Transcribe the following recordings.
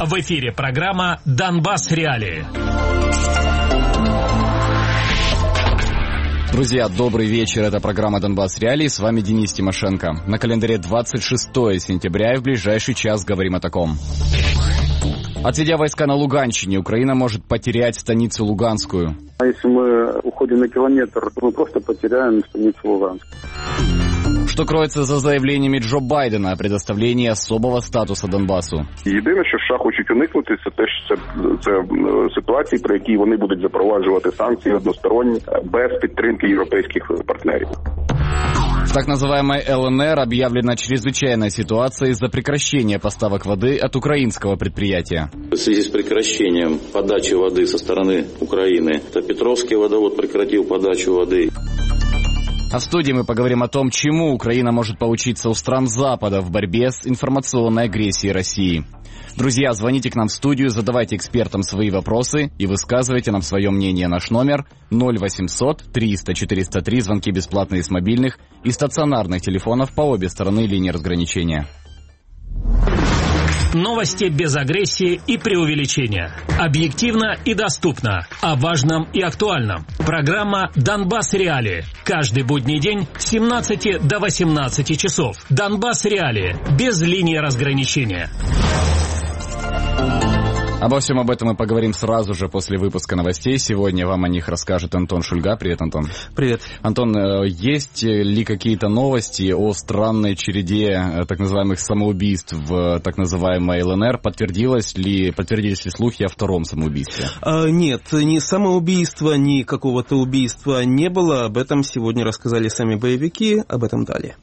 В эфире программа «Донбасс. Реалии». Друзья, добрый вечер. Это программа «Донбасс. Реалии». С вами Денис Тимошенко. На календаре 26 сентября и в ближайший час говорим о таком. Отведя войска на Луганщине, Украина может потерять станицу Луганскую. А если мы уходим на километр, то мы просто потеряем станицу Луганск. Що кроється за заявленнями Джо Байдена о предоставлении особого статусу Донбасу? Єдине, що США хочуть уникнути, це те, що це ситуації, при якій вони будуть запроваджувати санкції односторонні без підтримки європейських партнерів. В так называемой ЛНР объявлена чрезвычайная ситуация из-за прекращения поставок воды от украинского предприятия. В связи с прекращением подачи воды со стороны Украины, Петровский водовод прекратил подачу воды. А в студии мы поговорим о том, чему Украина может поучиться у стран Запада в борьбе с информационной агрессией России. Друзья, звоните к нам в студию, задавайте экспертам свои вопросы и высказывайте нам свое мнение. Наш номер 0800 300 403, звонки бесплатные с мобильных и стационарных телефонов по обе стороны линии разграничения. Новости без агрессии и преувеличения. Объективно и доступно. О важном и актуальном. Программа «Донбасс. Реалии». Каждый будний день с 17 до 18 часов. «Донбасс. Реалии». Без линии разграничения. Обо всем об этом мы поговорим сразу же после выпуска новостей. Сегодня вам о них расскажет Антон Шульга. Привет, Антон. Привет. Антон, есть ли какие-то новости о странной череде так называемых самоубийств в так называемой ЛНР? Подтвердились ли слухи о втором самоубийстве? Нет, ни самоубийства, ни какого-то убийства не было. Об этом сегодня рассказали сами боевики. Об этом далее.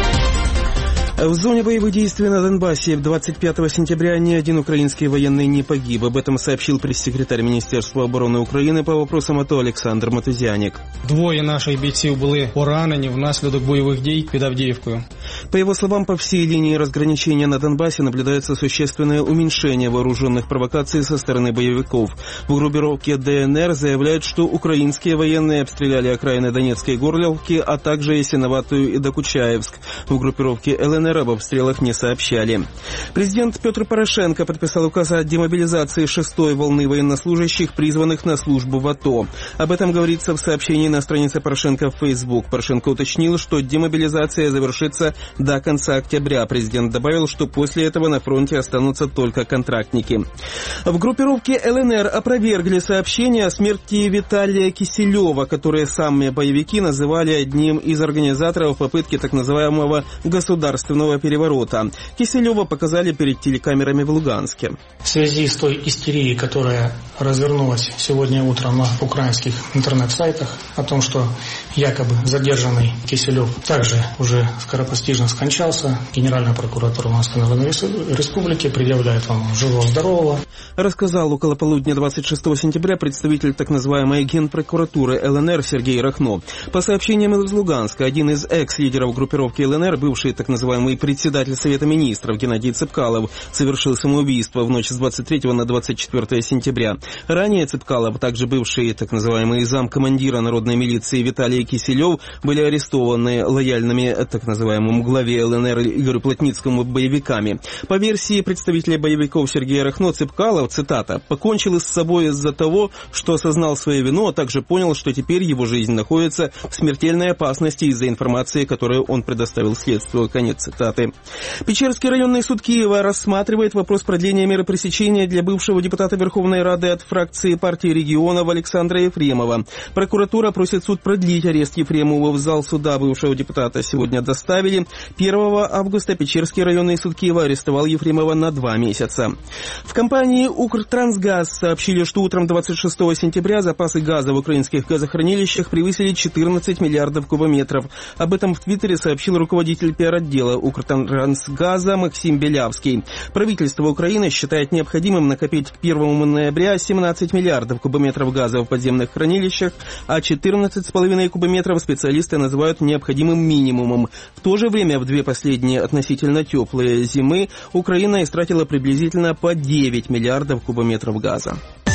В зоне боевых действий на Донбассе 25 сентября ни один украинский военный не погиб. Об этом сообщил прес-секретарь Міністерства оборони України по вопросам АТО Олександр Матузяник. Двоє наших бійців були поранені внаслідок бойових дій під Авдіївкою. По его словам, по всей линии разграничения на Донбассе наблюдается существенное уменьшение вооруженных провокаций со стороны боевиков. В группировке ДНР заявляют, что украинские военные обстреляли окраины Донецкой Горловки, а также Ясиноватую и Докучаевск. В группировке ЛНР об обстрелах не сообщали. Президент Петр Порошенко подписал указ о демобилизации 6-й волны военнослужащих, призванных на службу в АТО. Об этом говорится в сообщении на странице Порошенко в Facebook. Порошенко уточнил, что демобилизация завершится до конца октября. Президент добавил, что после этого на фронте останутся только контрактники. В группировке ЛНР опровергли сообщение о смерти Виталия Киселева, которое сами боевики называли одним из организаторов попытки так называемого государственного переворота. Киселева показали перед телекамерами в Луганске. В связи с той истерией, которая развернулась сегодня утром на украинских интернет-сайтах о том, что якобы задержанный Киселев также уже скоропостижно скончался, Генеральная прокуратура Луганской Республики предъявляет вам живого-здорового. Рассказал около полудня 26 сентября представитель так называемой Генпрокуратуры ЛНР Сергей Рахно. По сообщениям из Луганска, один из экс-лидеров группировки ЛНР, бывший так называемый председатель Совета министров Геннадий Цепкалов, совершил самоубийство в ночь с 23 на 24 сентября. Ранее Цепкалов, также бывший так называемый замкомандира народной милиции Виталий Киселев, были арестованы лояльными так называемому главе ЛНР Игорю Плотницкому боевиками. По версии представителя боевиков Сергея Рахно, Цепкалов, цитата, «покончил с собой из-за того, что осознал свою вину, а также понял, что теперь его жизнь находится в смертельной опасности из-за информации, которую он предоставил следствию». Конец цитаты. Печерский районный суд Киева рассматривает вопрос продления меры пресечения для бывшего депутата Верховной Рады от фракции партии регионов Александра Ефремова. Прокуратура просит суд продлить арест Ефремова. В зал суда бывшего депутата сегодня доставили. 1 августа Печерский районный суд Киева арестовал Ефремова на 2 месяца. В компании «Укртрансгаз» сообщили, что утром 26 сентября запасы газа в украинских газохранилищах превысили 14 миллиардов кубометров. Об этом в Твиттере сообщил руководитель пиар-отдела «Укртрансгаза» Максим Белявский. Правительство Украины считает необходимым накопить к 1 ноября 17 миллиардов кубометров газа в подземных хранилищах, а 14,5 кубометров специалисты называют необходимым минимумом. В то же время в 2 последние относительно теплые зимы Украина истратила приблизительно по 9 миллиардов кубометров газа.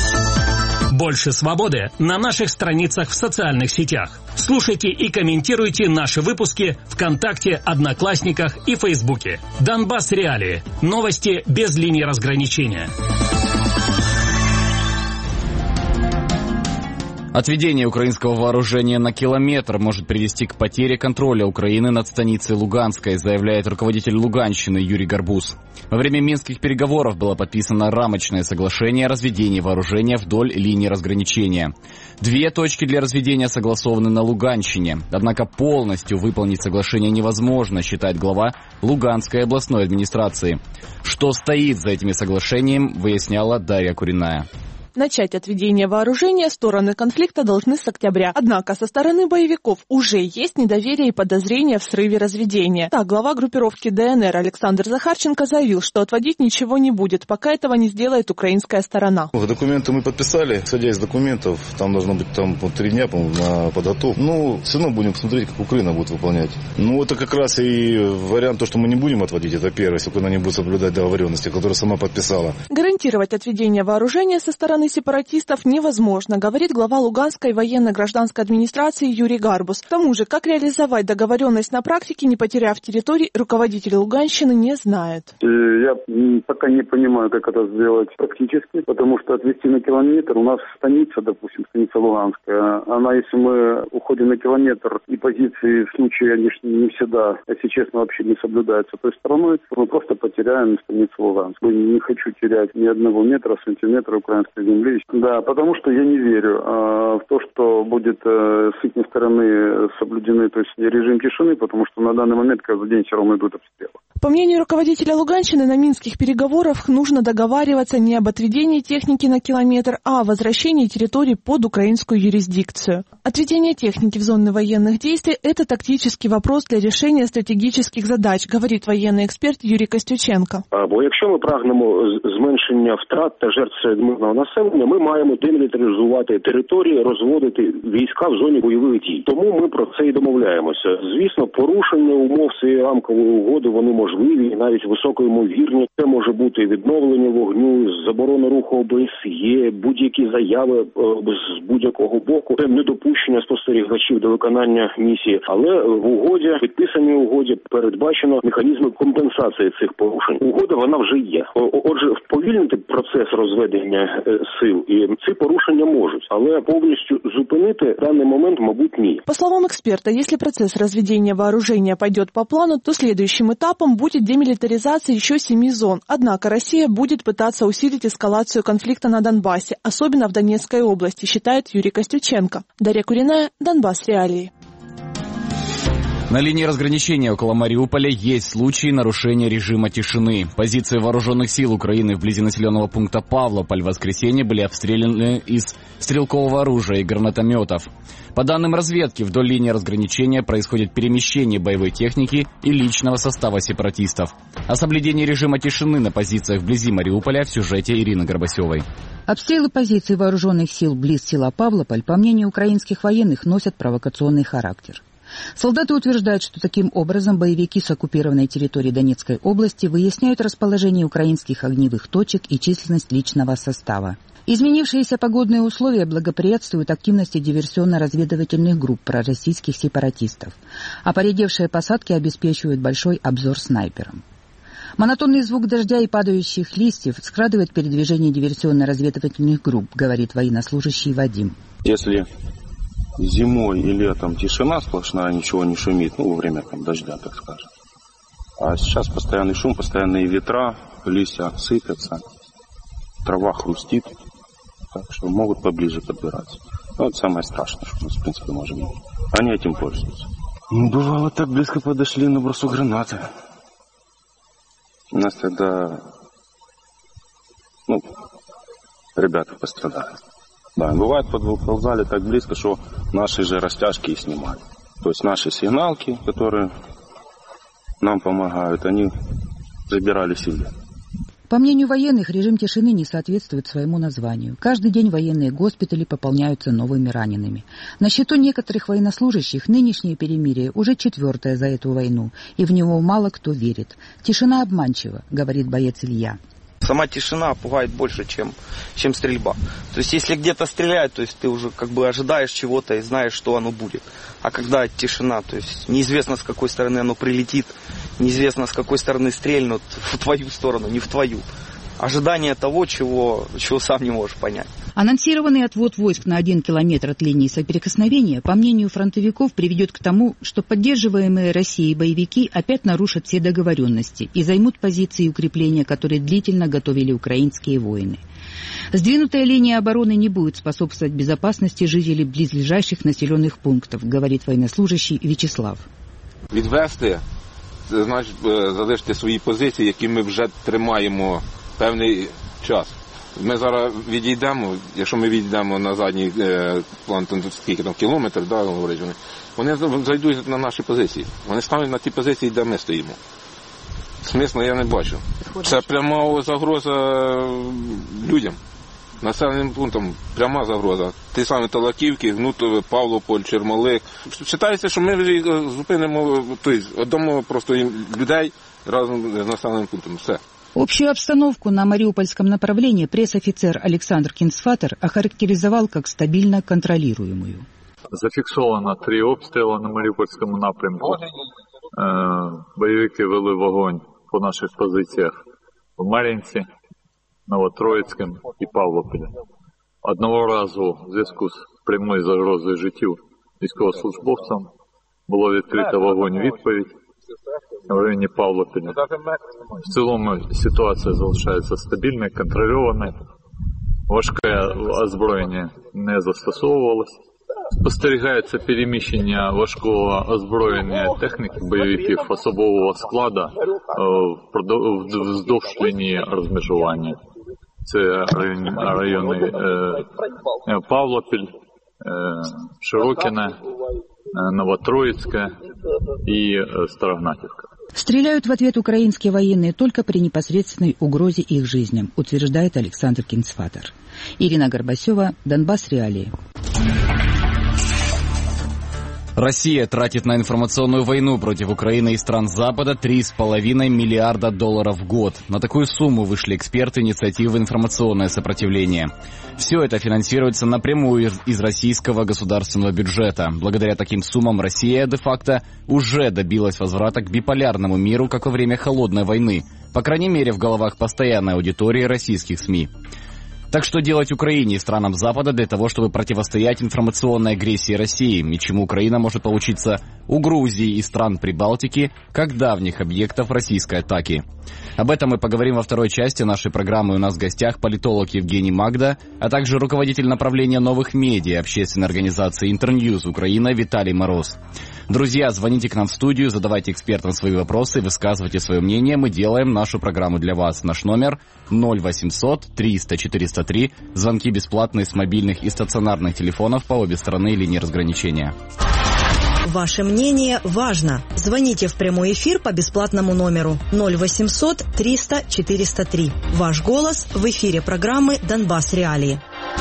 Больше свободы на наших страницах в социальных сетях. Слушайте и комментируйте наши выпуски ВКонтакте, Одноклассниках и Фейсбуке. Донбасс Реалии. Новости без линии разграничения. Отведение украинского вооружения на километр может привести к потере контроля Украины над станицей Луганской, заявляет руководитель Луганщины Юрий Гарбуз. Во время минских переговоров было подписано рамочное соглашение о разведении вооружения вдоль линии разграничения. 2 точки для разведения согласованы на Луганщине. Однако полностью выполнить соглашение невозможно, считает глава Луганской областной администрации. Что стоит за этими соглашениями, выясняла Дарья Куриная. Начать отведение вооружения стороны конфликта должны с октября. Однако со стороны боевиков уже есть недоверие и подозрения в срыве разведения. Так, глава группировки ДНР Александр Захарченко заявил, что отводить ничего не будет, пока этого не сделает украинская сторона. Документы мы подписали. Исходя из документов, там должно быть 3 дня, по-моему, на подготовку. Все равно будем смотреть, как Украина будет выполнять. Это как раз и вариант, то, что мы не будем отводить. Это первое, если Украина не будет соблюдать договоренности, которые сама подписала. Гарантировать отведение вооружения со стороны сепаратистов невозможно, говорит глава Луганской военно-гражданской администрации Юрий Гарбуз. К тому же, как реализовать договоренность на практике, не потеряв территорий, руководитель Луганщины не знает. Я пока не понимаю, как это сделать практически, потому что отвести на километр, у нас станица, допустим, станица Луганская, она, если мы уходим на километр, и позиции в случае, они не всегда, если честно, вообще не соблюдаются той стороной, мы просто потеряем станицу Луганскую. Не хочу терять ни одного метра, сантиметра украинской земли. Да, потому что я не верю в то, что будет с их стороны соблюдены, то есть режим тишины, потому что на данный момент каждый день все равно идут обстрелы. По мнению руководителя Луганщины, на минских переговорах нужно договариваться не об отведении техники на километр, а о возвращении территорий под украинскую юрисдикцию. Отведение техники в зоны военных действий – это тактический вопрос для решения стратегических задач, говорит военный эксперт Юрій Костюченко. Бо якщо ми прагнемо зменшення втрат та жертв серед мирного населення, ми маємо демілітаризувати території, розводити війська в зоні бойових дій. Тому ми про це і домовляємося. Звісно, порушення умов цієї рамкової угоди, вони можливі, і навіть високоймовірні. Це може бути відновлення вогню, заборона руху ОБСЄ, будь-які заяви з будь-якого боку, це недопущення спостерігачів до виконання місії. Але в угоді, підписаній угоді, передбачено механізми компенсації цих порушень. Угода, вона вже є. Отже, вповільнити процес розведення сил, і ці порушення можуть, але повністю зупинити в данный момент, мабуть, ні. По словам эксперта, если процесс разведения вооружения пойдет по плану, то следующим этапом будет демилитаризация еще 7 зон. Однако Россия будет пытаться усилить эскалацию конфликта на Донбассе, особенно в Донецкой области, считает Юрий Костюченко. Дарья Куриная, Донбасс реалии. На линии разграничения около Мариуполя есть случаи нарушения режима тишины. Позиции вооруженных сил Украины вблизи населенного пункта Павлополь в воскресенье были обстреляны из стрелкового оружия и гранатометов. По данным разведки, вдоль линии разграничения происходит перемещение боевой техники и личного состава сепаратистов. О соблюдении режима тишины на позициях вблизи Мариуполя в сюжете Ирины Горбасевой. Обстрелы позиций вооруженных сил близ села Павлополь, по мнению украинских военных, носят провокационный характер. Солдаты утверждают, что таким образом боевики с оккупированной территории Донецкой области выясняют расположение украинских огневых точек и численность личного состава. Изменившиеся погодные условия благоприятствуют активности диверсионно-разведывательных групп пророссийских сепаратистов, а поредевшие посадки обеспечивают большой обзор снайперам. Монотонный звук дождя и падающих листьев скрадывает передвижение диверсионно-разведывательных групп, говорит военнослужащий Вадим. Если зимой и летом тишина сплошная, ничего не шумит, во время дождя, так скажем. А сейчас постоянный шум, постоянные ветра, листья сыпятся, трава хрустит, так что могут поближе подбираться. Вот самое страшное, что у нас, в принципе, может быть. Они этим пользуются. Бывало, так близко подошли на бросу гранаты. У нас тогда, ребята пострадали. Да, бывает, подползали так близко, что наши же растяжки и снимали. То есть наши сигналки, которые нам помогают, они забирали себе. По мнению военных, режим тишины не соответствует своему названию. Каждый день военные госпитали пополняются новыми ранеными. На счету некоторых военнослужащих нынешнее перемирие уже 4-е за эту войну, и в него мало кто верит. Тишина обманчива, говорит боец Илья. Сама тишина пугает больше, чем стрельба. То есть, если где-то стреляют, то есть ты уже ожидаешь чего-то и знаешь, что оно будет. А когда тишина, то есть неизвестно, с какой стороны оно прилетит, неизвестно, с какой стороны стрельнут в твою сторону, не в твою. ожидание того, чего сам не можешь понять. Анонсированный отвод войск на 1 километр от линии соприкосновения, по мнению фронтовиков, приведет к тому, что поддерживаемые Россией боевики опять нарушат все договоренности и займут позиции укрепления, которые длительно готовили украинские воины. Сдвинутая линия обороны не будет способствовать безопасности жителей близлежащих населенных пунктов, говорит военнослужащий Вячеслав. Відвести, значить, залишити свої позиції, які ми вже тримаємо певний час. Ми зараз відійдемо, якщо ми відійдемо на задній план, скільки там кілометр, да, говорить вони зайдуть на наші позиції. Вони стануть на ті позиції, де ми стоїмо. Смисла я не бачу. Це пряма загроза людям, населеним пунктам, пряма загроза. Ті самі Талаківки, Гнутове, Павлополь, Чермолик. Вважається, що ми зупинимо, тобто віддамо просто людей разом з населеним пунктом. Все. Общую обстановку на Мариупольском направлении пресс-офицер Александр Кинсфатер охарактеризовал как стабильно контролируемую. Зафіксовано 3 обстріли на Маріупольському напрямку. Бойовики вели вогонь по наших позиціях в Мар'їнці, Новотроїцькому і Павлополі. Одного разу в зв'язку з прямою загрозою життю військовослужбовцям було відкрито вогонь відповідь в районі Павлополя. В цілому ситуація залишається стабільною, контрольованою. Важке озброєння не застосовувалося. Спостерігається переміщення важкого озброєння техніки бойовиків особового складу вздовж лінії розмежування. Це райони Павлопіль, Широкине, Новотроицкая и Старогнатьевка. Стреляют в ответ украинские военные только при непосредственной угрозе их жизням, утверждает Александр Кинсфатер. Ирина Горбасева, Донбасс Реалии. Россия тратит на информационную войну против Украины и стран Запада $3,5 миллиарда в год. На такую сумму вышли эксперты инициативы «Информационное сопротивление». Все это финансируется напрямую из российского государственного бюджета. Благодаря таким суммам Россия де-факто уже добилась возврата к биполярному миру, как во время Холодной войны. По крайней мере, в головах постоянной аудитории российских СМИ. Так что делать Украине и странам Запада для того, чтобы противостоять информационной агрессии России, и чему Украина может поучиться у Грузии и стран Прибалтики, как давних объектов российской атаки? Об этом мы поговорим во второй части нашей программы. У нас в гостях политолог Евгений Магда, а также руководитель направления новых медиа общественной организации Интерньюз Украина Виталий Мороз. Друзья, звоните к нам в студию, задавайте экспертам свои вопросы, высказывайте свое мнение. Мы делаем нашу программу для вас. Наш номер 0800 300 403. Звонки бесплатные с мобильных и стационарных телефонов по обе стороны линии разграничения. Ваше мнение важно. Звоните в прямой эфир по бесплатному номеру 0800 300 403. Ваш голос в эфире программы «Донбасс Реалии».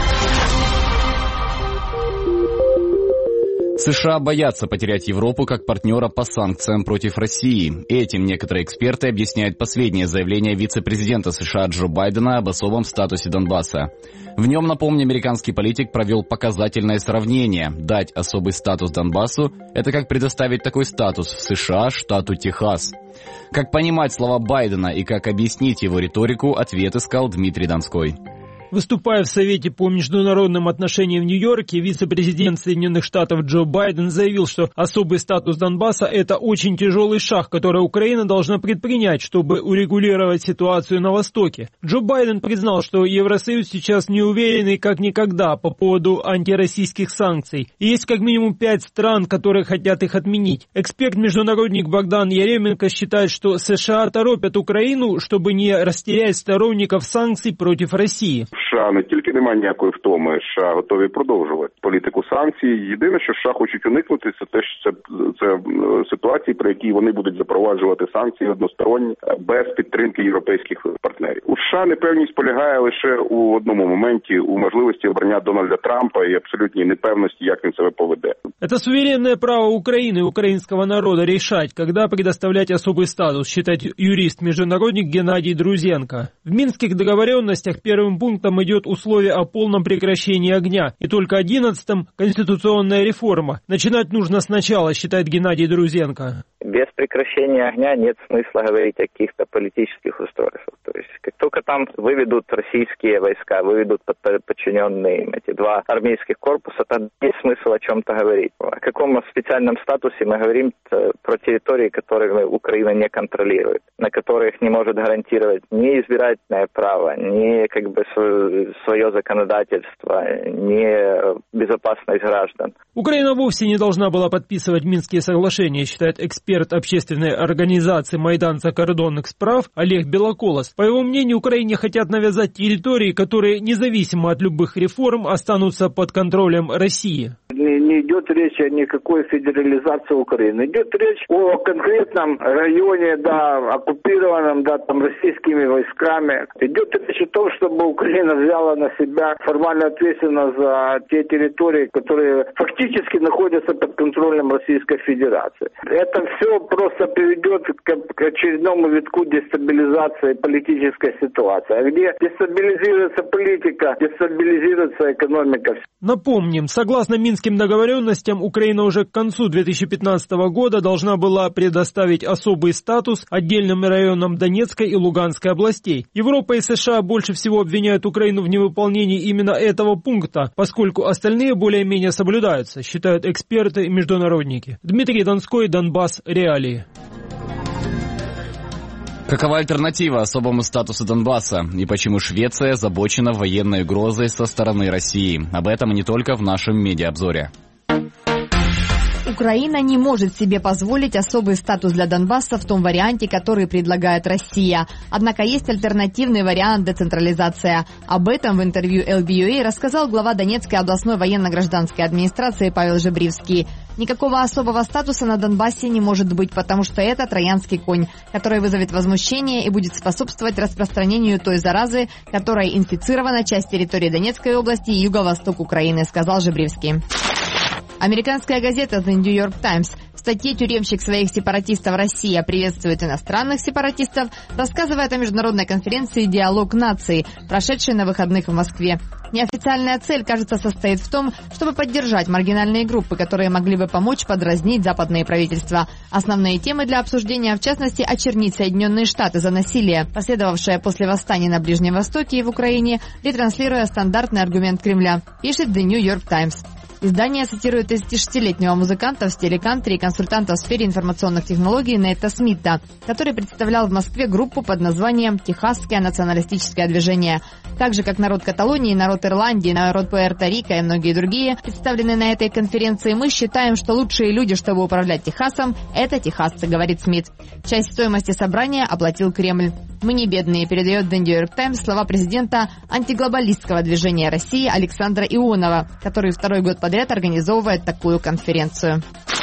США боятся потерять Европу как партнера по санкциям против России. Этим некоторые эксперты объясняют последнее заявление вице-президента США Джо Байдена об особом статусе Донбасса. В нем, напомню, американский политик провел показательное сравнение. Дать особый статус Донбассу – это как предоставить такой статус в США штату Техас. Как понимать слова Байдена и как объяснить его риторику, ответ искал Дмитрий Донской. Выступая в Совете по международным отношениям в Нью-Йорке, вице-президент Соединенных Штатов Джо Байден заявил, что особый статус Донбасса – это очень тяжелый шаг, который Украина должна предпринять, чтобы урегулировать ситуацию на Востоке. Джо Байден признал, что Евросоюз сейчас не уверенный как никогда по поводу антироссийских санкций. И есть как минимум 5 стран, которые хотят их отменить. Эксперт-международник Богдан Яременко считает, что США торопят Украину, чтобы не растерять сторонников санкций против России. США не тільки немає ніякої втоми, США готові продовжувати політику санкцій. Єдине, що США хочуть уникнути, це те, що це ситуації, при якій вони будуть запроваджувати санкції односторонні без підтримки європейських партнерів. У США непевність полягає лише у одному моменті, у можливості обрання Дональда Трампа і абсолютній непевності, як він себе поведе. Это суверенное право Украины и украинского народа решать, когда предоставлять особый статус, считает юрист-международник Геннадий Друзенко. В минских договоренностях первым пунктом идет условие о полном прекращении огня, и только 11-м – конституционная реформа. Начинать нужно сначала, считает Геннадий Друзенко. Без прекращения огня нет смысла говорить о каких-то политических устройствах. То есть, как только там выведут российские войска, выведут подчиненные им эти два армейских корпуса, там есть смысл о чем-то говорить. О каком специальном статусе мы говорим про территории, которые Украина не контролирует, на которых не может гарантировать ни избирательное право, ни свое законодательство, ни безопасность граждан. Украина вовсе не должна была подписывать Минские соглашения, считает эксперт общественной организации «Майдан закордонных справ» Олег Белоколос. По его мнению, Украине хотят навязать территории, которые независимо от любых реформ останутся под контролем России. Не идет речь о никакой федерализации Украины. Идет речь о конкретном районе, оккупированном, российскими войсками. Идет речь о том, чтобы Украина взяла на себя формальную ответственность за те территории, которые фактически находятся под контролем Российской Федерации. Это все просто приведет к очередному витку дестабилизации политической ситуации. А где дестабилизируется политика, дестабилизируется экономика. Напомним, согласно Минским договоренностям, Украина уже к концу 2015 года должна была предоставить особый статус отдельным районам Донецкой и Луганской областей. Европа и США больше всего обвиняют Украину в невыполнении именно этого пункта, поскольку остальные более-менее соблюдаются, считают эксперты и международники. Дмитрий Донской, Донбасс, реалии. Какова альтернатива особому статусу Донбасса и почему Швеция озабочена военной угрозой со стороны России? Об этом и не только в нашем медиаобзоре. Украина не может себе позволить особый статус для Донбасса в том варианте, который предлагает Россия. Однако есть альтернативный вариант — децентрализация. Об этом в интервью LBUA рассказал глава Донецкой областной военно-гражданской администрации Павел Жебривский. Никакого особого статуса на Донбассе не может быть, потому что это троянский конь, который вызовет возмущение и будет способствовать распространению той заразы, которой инфицирована часть территории Донецкой области и юго-восток Украины, сказал Жебривский. Американская газета The New York Times в статье «Тюремщик своих сепаратистов Россия приветствует иностранных сепаратистов» рассказывает о международной конференции «Диалог наций», прошедшей на выходных в Москве. Неофициальная цель, кажется, состоит в том, чтобы поддержать маргинальные группы, которые могли бы помочь подразнить западные правительства. Основные темы для обсуждения, в частности, очернить Соединенные Штаты за насилие, последовавшее после восстаний на Ближнем Востоке и в Украине, ретранслируя стандартный аргумент Кремля, пишет The New York Times. Издание цитирует 36-летнего музыканта в стиле кантри и консультанта в сфере информационных технологий Нейта Смита, который представлял в Москве группу под названием «Техасское националистическое движение». Так же, как народ Каталонии, народ Ирландии, народ Пуэрто-Рико и многие другие, представленные на этой конференции, мы считаем, что лучшие люди, чтобы управлять Техасом, это техасцы, говорит Смит. Часть стоимости собрания оплатил Кремль. «Мы не бедные», передает The New York Times слова президента антиглобалистского движения России Александра Ионова, который второй год подряд организовывает такую конференцию.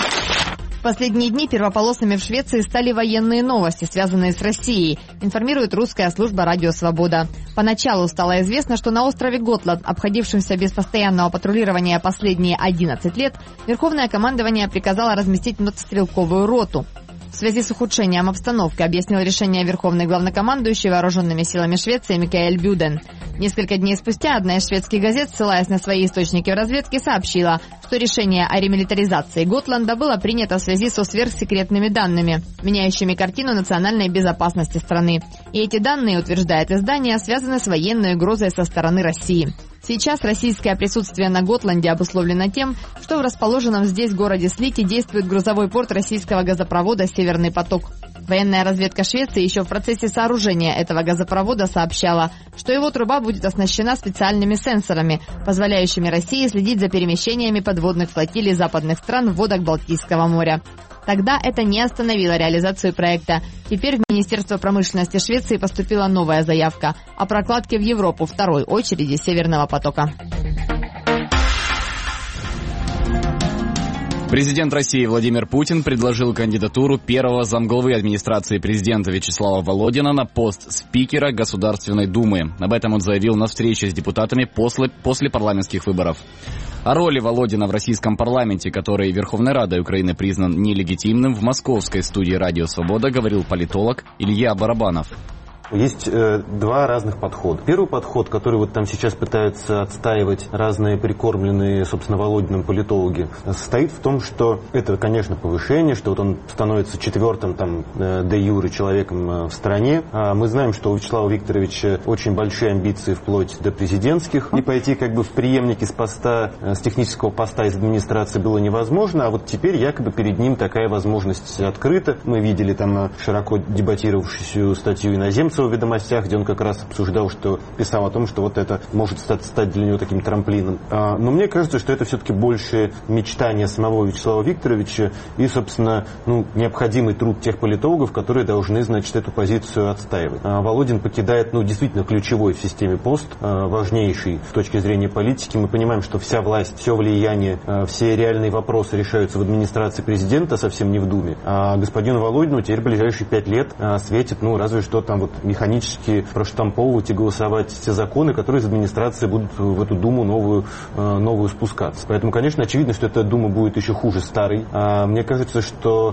В последние дни первополосными в Швеции стали военные новости, связанные с Россией, информирует русская служба «Радио Свобода». Поначалу стало известно, что на острове Готланд, обходившемся без постоянного патрулирования последние 11 лет, Верховное командование приказало разместить мотострелковую роту. В связи с ухудшением обстановки объяснил решение Верховный главнокомандующий вооруженными силами Швеции Микаэль Бюден. Несколько дней спустя одна из шведских газет, ссылаясь на свои источники в разведке, сообщила, что решение о ремилитаризации Готланда было принято в связи со сверхсекретными данными, меняющими картину национальной безопасности страны. И эти данные, утверждает издание, связаны с военной угрозой со стороны России. Сейчас российское присутствие на Готланде обусловлено тем, что в расположенном здесь городе Слите действует грузовой порт российского газопровода «Северный поток». Военная разведка Швеции еще в процессе сооружения этого газопровода сообщала, что его труба будет оснащена специальными сенсорами, позволяющими России следить за перемещениями подводных флотилий западных стран в водах Балтийского моря. Тогда это не остановило реализацию проекта. Теперь в Министерство промышленности Швеции поступила новая заявка о прокладке в Европу второй очереди «Северного потока». Президент России Владимир Путин предложил кандидатуру первого замглавы администрации президента Вячеслава Володина на пост спикера Государственной Думы. Об этом он заявил на встрече с депутатами после парламентских выборов. О роли Володина в российском парламенте, который Верховной Радой Украины признан нелегитимным, в московской студии «Радио Свобода» говорил политолог Илья Барабанов. Есть два разных подхода. Первый подход, который вот там сейчас пытаются отстаивать разные прикормленные, собственно, Володиным политологи, состоит в том, что это, конечно, повышение, что вот он становится четвертым там де-юре человеком в стране. Мы знаем, что у Вячеслава Викторовича очень большие амбиции вплоть до президентских, и пойти как бы в преемники с поста, с технического поста из администрации было невозможно, а вот теперь якобы перед ним такая возможность открыта. Мы видели там широко дебатировавшуюся статью Иноземцева в «Ведомостях», где он как раз обсуждал, что писал о том, что вот это может стать для него таким трамплином. Но мне кажется, что это все-таки больше мечтание самого Вячеслава Викторовича и, собственно, необходимый труд тех политологов, которые должны, значит, эту позицию отстаивать. Володин покидает, действительно ключевой в системе пост, важнейший с точки зрения политики. Мы понимаем, что вся власть, все влияние, все реальные вопросы решаются в администрации президента, совсем не в Думе. А господину Володину теперь ближайшие 5 лет светит, разве что там вот механически проштамповывать и голосовать те законы, которые из администрации будут в эту Думу новую спускаться. Поэтому, конечно, очевидно, что эта Дума будет еще хуже старой. Мне кажется, что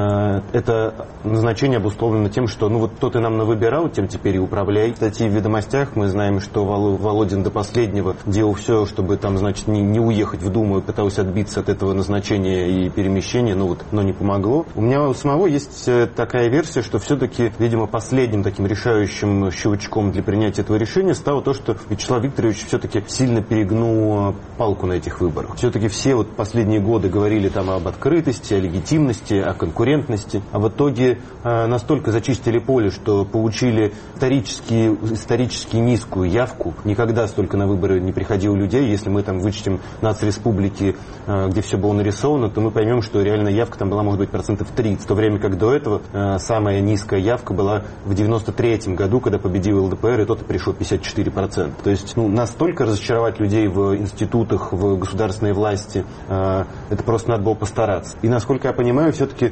это назначение обусловлено тем, что вот то ты нам навыбирал, тем теперь и управляй. В статье в «Ведомостях» мы знаем, что Володин до последнего делал все, чтобы там, значит, не уехать в Думу и пытался отбиться от этого назначения и перемещения, но не помогло. У меня у самого есть такая версия, что все-таки, видимо, последним таким решающим щелчком для принятия этого решения стало то, что Вячеслав Викторович все-таки сильно перегнул палку на этих выборах. Все-таки все вот последние годы говорили там об открытости, о легитимности, о конкурентности, а в итоге настолько зачистили поле, что получили исторически низкую явку. Никогда столько на выборы не приходило людей. Если мы там вычтем нацреспублики, где все было нарисовано, то мы поймем, что реальная явка там была, может быть, 30%, в то время как до этого самая низкая явка была в 93-м году, когда победил ЛДПР, и тот и пришло 54%. То есть настолько разочаровать людей в институтах, в государственной власти, это просто надо было постараться. И насколько я понимаю, все-таки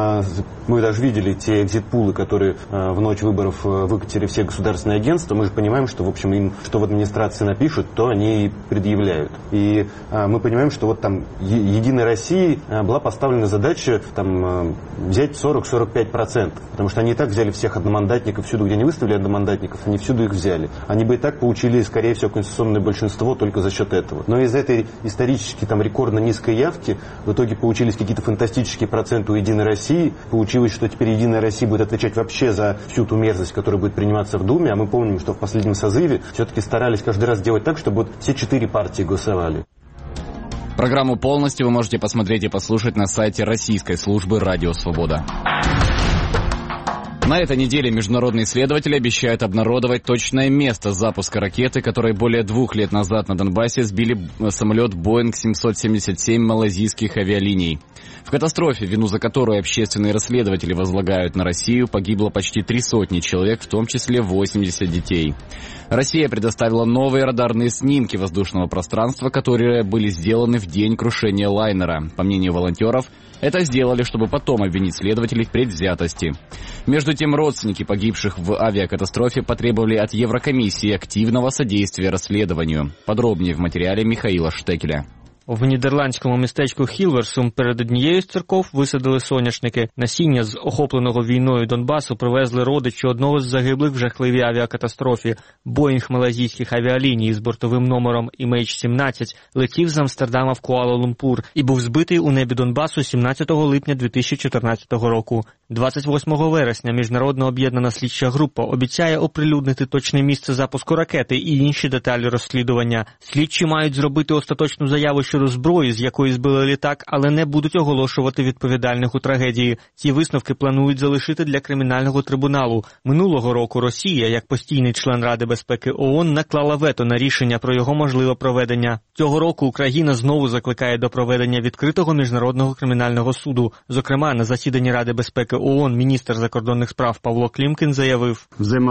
мы даже видели те экзит-пулы, которые в ночь выборов выкатили все государственные агентства. Мы же понимаем, что, в общем, им что в администрации напишут, то они и предъявляют. И мы понимаем, что вот там Единой России была поставлена задача там взять 40-45%, потому что они и так взяли всех одномандатников всюду, где они выставили одномандатников, они всюду их взяли. Они бы и так получили, скорее всего, конституционное большинство только за счет этого. Но из этой исторически там рекордно низкой явки в итоге получились какие-то фантастические проценты у Единой России. Получилось, что теперь Единая Россия будет отвечать вообще за всю ту мерзость, которая будет приниматься в Думе, а мы помним, что в последнем созыве все-таки старались каждый раз делать так, чтобы вот все 4 партии голосовали. Программу полностью вы можете посмотреть и послушать на сайте российской службы «Радио Свобода». На этой неделе международные исследователи обещают обнародовать точное место запуска ракеты, которой более 2 лет назад на Донбассе сбили самолет Boeing 777 малайзийских авиалиний. В катастрофе, вину за которую общественные расследователи возлагают на Россию, погибло почти 300 человек, в том числе 80 детей. Россия предоставила новые радарные снимки воздушного пространства, которые были сделаны в день крушения лайнера. По мнению волонтеров, это сделали, чтобы потом обвинить следователей в предвзятости. Между тем, родственники погибших в авиакатастрофе потребовали от Еврокомиссии активного содействия расследованию. Подробнее в матеріалі Михаїла Штекеля. В нідерландському містечку Хілверсум перед однією з церков висадили соняшники. Насіння з охопленого війною Донбасу привезли родичі одного з загиблих в жахливій авіакатастрофі. Боїнг малайзійських авіаліній з бортовим номером MH17 летів з Амстердама в Куала-Лумпур і був збитий у небі Донбасу 17 липня 2014 року. 28 вересня Міжнародна об'єднана слідча група обіцяє оприлюднити точне місце запуску ракети і інші деталі розслідування. Слідчі мають зробити остаточну заяву щодо зброї, з якої збили літак, але не будуть оголошувати відповідальних у трагедії. Ці висновки планують залишити для кримінального трибуналу. Минулого року Росія, як постійний член Ради безпеки ООН, наклала вето на рішення про його можливе проведення. Цього року Україна знову закликає до проведення відкритого міжнародного кримінального суду. Зокрема, на засіданні Ради безпеки ООН міністр закордонних справ Павло Клімкін заявив: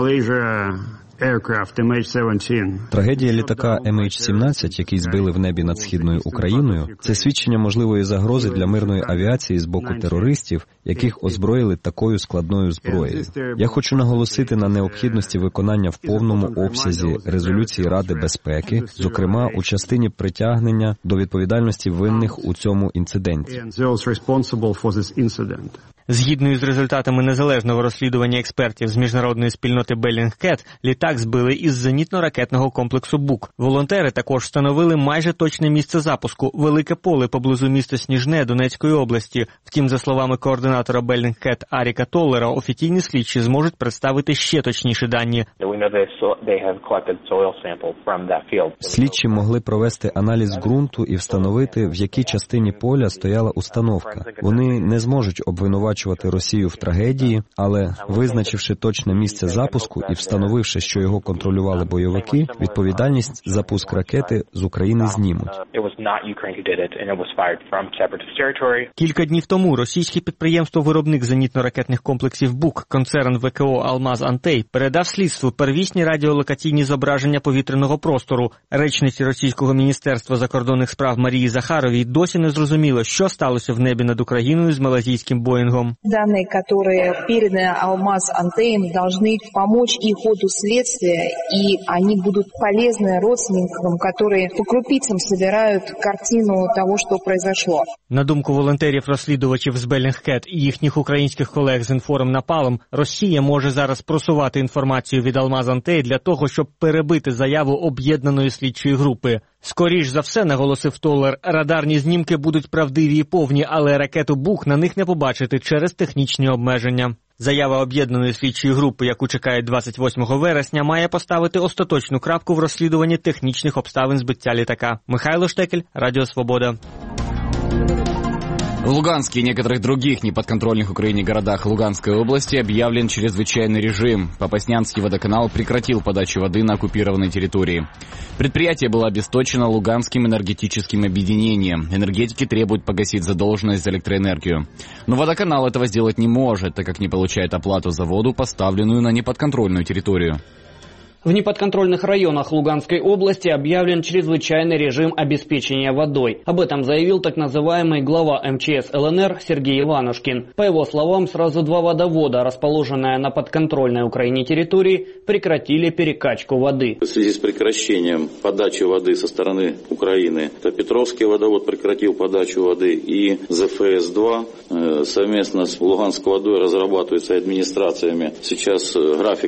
Трагедія літака MH17, який збили в небі над Східною Україною, це свідчення можливої загрози для мирної авіації з боку терористів, яких озброїли такою складною зброєю. Я хочу наголосити на необхідності виконання в повному обсязі резолюції Ради безпеки, зокрема у частині притягнення до відповідальності винних у цьому інциденті. Згідно із результатами незалежного розслідування експертів з міжнародної спільноти Bellingcat, літак збили із зенітно-ракетного комплексу «Бук». Волонтери також встановили майже точне місце запуску – велике поле поблизу міста Сніжне Донецької області. Втім, за словами координатора Bellingcat Аріка Толлера, офіційні слідчі зможуть представити ще точніші дані. Слідчі могли провести аналіз ґрунту і встановити, в якій частині поля стояла установка. Вони не зможуть обвинувачувати Росію в трагедії, але, визначивши точне місце запуску і встановивши, що його контролювали бойовики, відповідальність за пуск ракети з України знімуть. Кілька днів тому російське підприємство-виробник зенітно-ракетних комплексів «Бук», концерн ВКО «Алмаз Антей», передав слідству первісні радіолокаційні зображення повітряного простору. Речниці російського міністерства закордонних справ Марії Захаровій досі не зрозуміло, що сталося в небі над Україною з малазійським Боїнгом. Дані, які передані «Алмаз Антеєм», повинні допомогти і ходу слідства, і вони будуть полезні родственникам, які по крупицям збирають картину того, що произошло. На думку волонтерів-розслідувачів з Bellingcat і їхніх українських колег з інформ Напалм, Росія може зараз просувати інформацію від «Алмаз Антей» для того, щоб перебити заяву об'єднаної слідчої групи. Скоріш за все, наголосив Толлер, радарні знімки будуть правдиві і повні, але ракету «Бук» на них не побачити через технічні обмеження. Заява об'єднаної слідчої групи, яку чекають 28 вересня, має поставити остаточну крапку в розслідуванні технічних обставин збиття літака. Михайло Штекель, Радіо Свобода. В Луганске и некоторых других неподконтрольных Украине городах Луганской области объявлен чрезвычайный режим. Попаснянский водоканал прекратил подачу воды на оккупированной территории. Предприятие было обесточено Луганским энергетическим объединением. Энергетики требуют погасить задолженность за электроэнергию. Но водоканал этого сделать не может, так как не получает оплату за воду, поставленную на неподконтрольную территорию. В неподконтрольных районах Луганской области объявлен чрезвычайный режим обеспечения водой. Об этом заявил так называемый глава МЧС ЛНР Сергей Иванушкин. По его словам, сразу два водовода, расположенные на подконтрольной Украине территории, прекратили перекачку воды. В связи с прекращением подачи воды со стороны Украины, это Петровский водовод прекратил подачу воды, и ЗФС-2 совместно с Луганской водой разрабатывается администрациями. Сейчас график,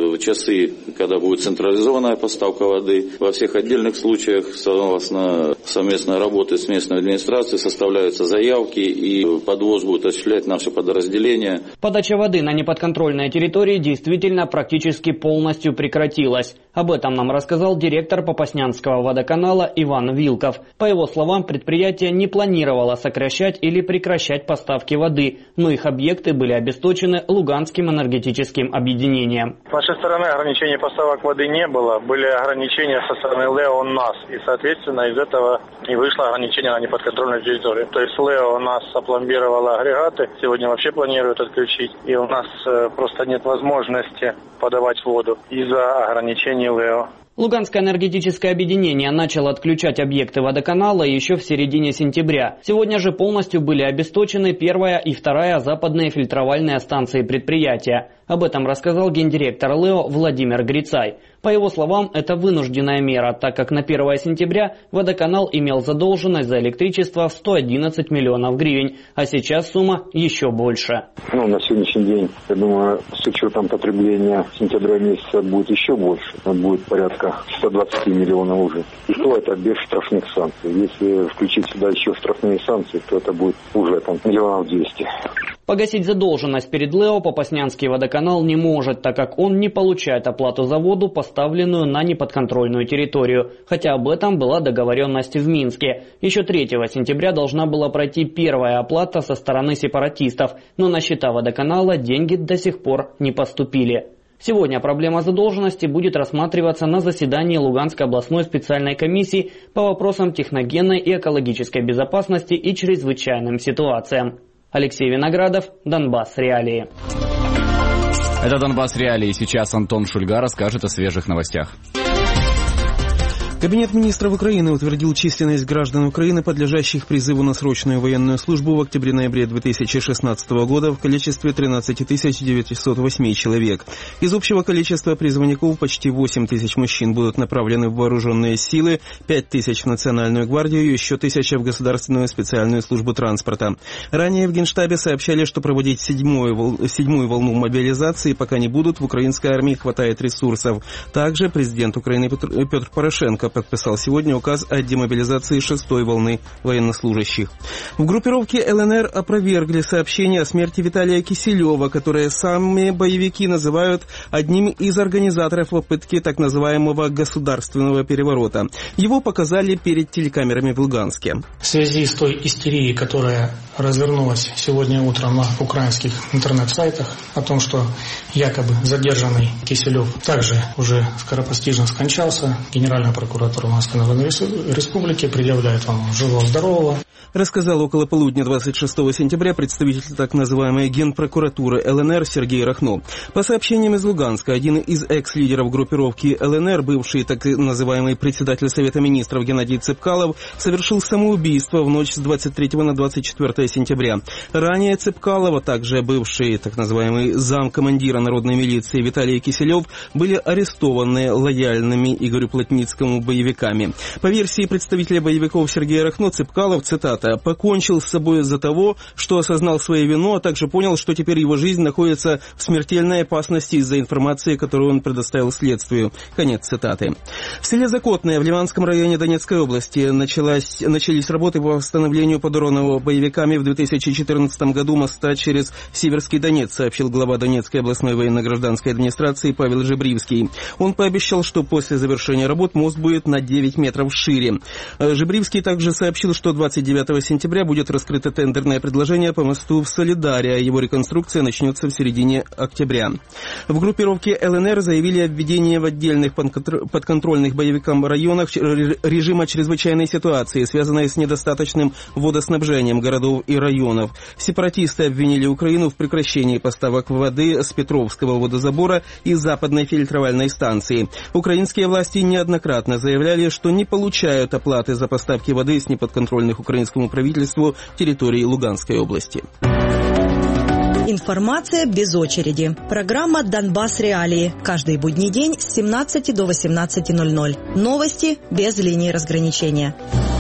часы, когда будет централизованная поставка воды. Во всех отдельных случаях, согласно совместной работе с местной администрацией, составляются заявки, и подвоз будет осуществлять наше подразделение. Подача воды на неподконтрольной территории действительно практически полностью прекратилась. Об этом нам рассказал директор Попаснянского водоканала Иван Вилков. По его словам, предприятие не планировало сокращать или прекращать поставки воды, но их объекты были обесточены Луганским энергетическим объединением. С нашей стороны ограничений поставок воды не было, были ограничения со стороны ЛЭО НАС, и, соответственно, из этого и вышло ограничение на неподконтрольной территории. То есть ЛЭО НАС опломбировало агрегаты, сегодня вообще планируют отключить, и у нас просто нет возможности подавать воду из-за ограничений ЛЭО. Луганское энергетическое объединение начало отключать объекты водоканала еще в середине сентября. Сегодня же полностью были обесточены первая и вторая западные фильтровальные станции предприятия. Об этом рассказал гендиректор ЛЭО Владимир Грицай. По его словам, это вынужденная мера, так как на 1 сентября водоканал имел задолженность за электричество в 111 миллионов гривен, а сейчас сумма еще больше. На сегодняшний день, я думаю, с учетом потребления сентября месяца будет еще больше. Будет порядка 120 миллионов уже. И то это без штрафных санкций. Если включить сюда еще штрафные санкции, то это будет уже там миллионов 200. Погасить задолженность перед ЛЭО Попаснянский водоканал не может, так как он не получает оплату за воду, поставленную на неподконтрольную территорию. Хотя об этом была договоренность в Минске. Еще 3 сентября должна была пройти первая оплата со стороны сепаратистов, но на счета водоканала деньги до сих пор не поступили. Сегодня проблема задолженности будет рассматриваться на заседании Луганской областной специальной комиссии по вопросам техногенной и экологической безопасности и чрезвычайным ситуациям. Алексей Виноградов, Донбасс Реалии. Это Донбасс Реалии. Сейчас Антон Шульга расскажет о свежих новостях. Кабинет министров Украины утвердил численность граждан Украины, подлежащих призыву на срочную военную службу в октябре-ноябре 2016 года в количестве 13 908 человек. Из общего количества призывников почти 8 тысяч мужчин будут направлены в вооруженные силы, 5 тысяч в Национальную гвардию и еще 1000 в Государственную специальную службу транспорта. Ранее в Генштабе сообщали, что проводить седьмую волну мобилизации пока не будут, в украинской армии хватает ресурсов. Также президент Украины Петр Порошенко подписал сегодня указ о демобилизации 6-й волны военнослужащих. В группировке ЛНР опровергли сообщение о смерти Виталия Киселева, которое сами боевики называют одним из организаторов попытки так называемого государственного переворота. Его показали перед телекамерами в Луганске. В связи с той истерией, которая развернулась сегодня утром на украинских интернет-сайтах о том, что якобы задержанный Киселев также уже скоропостижно скончался, Генеральная прокуратура Луганской Народной Республики предъявляет вам живого-здорового. Рассказал около полудня 26 сентября представитель так называемой Генпрокуратуры ЛНР Сергей Рахно. По сообщениям из Луганска, один из экс-лидеров группировки ЛНР, бывший так называемый председатель Совета министров Геннадий Цепкалов, совершил самоубийство в ночь с 23 на 24 сентября. Ранее Цепкалов, а также бывший так называемый замкомандира народной милиции Виталий Киселев были арестованы лояльными Игорю Плотницкому боевиками. По версии представителя боевиков Сергея Рахно, Цепкалов, цитата, «покончил с собой из-за того, что осознал свою вину, а также понял, что теперь его жизнь находится в смертельной опасности из-за информации, которую он предоставил следствию». Конец цитаты. В селе Закотное в Ливанском районе Донецкой области начались работы по восстановлению подорванного боевиками в 2014 году моста через Северский Донец, сообщил глава Донецкой областной военно-гражданской администрации Павел Жебривский. Он пообещал, что после завершения работ мост будет на 9 метров шире. Жебривский также сообщил, что 29 сентября будет раскрыто тендерное предложение по мосту в Солидаре, а его реконструкция начнется в середине октября. В группировке ЛНР заявили о введении в отдельных подконтрольных боевикам районах режима чрезвычайной ситуации, связанной с недостаточным водоснабжением городов и районов. Сепаратисты обвинили Украину в прекращении поставок воды с Петровского водозабора и западной фильтровальной станции. Украинские власти неоднократно заявляли, что не получают оплаты за поставки воды с неподконтрольных украинскому правительству территории Луганской области. Информация без очереди. Программа «Донбасс. Реалии». Каждый будний день с 17 до 18:00. Новости без линии разграничения.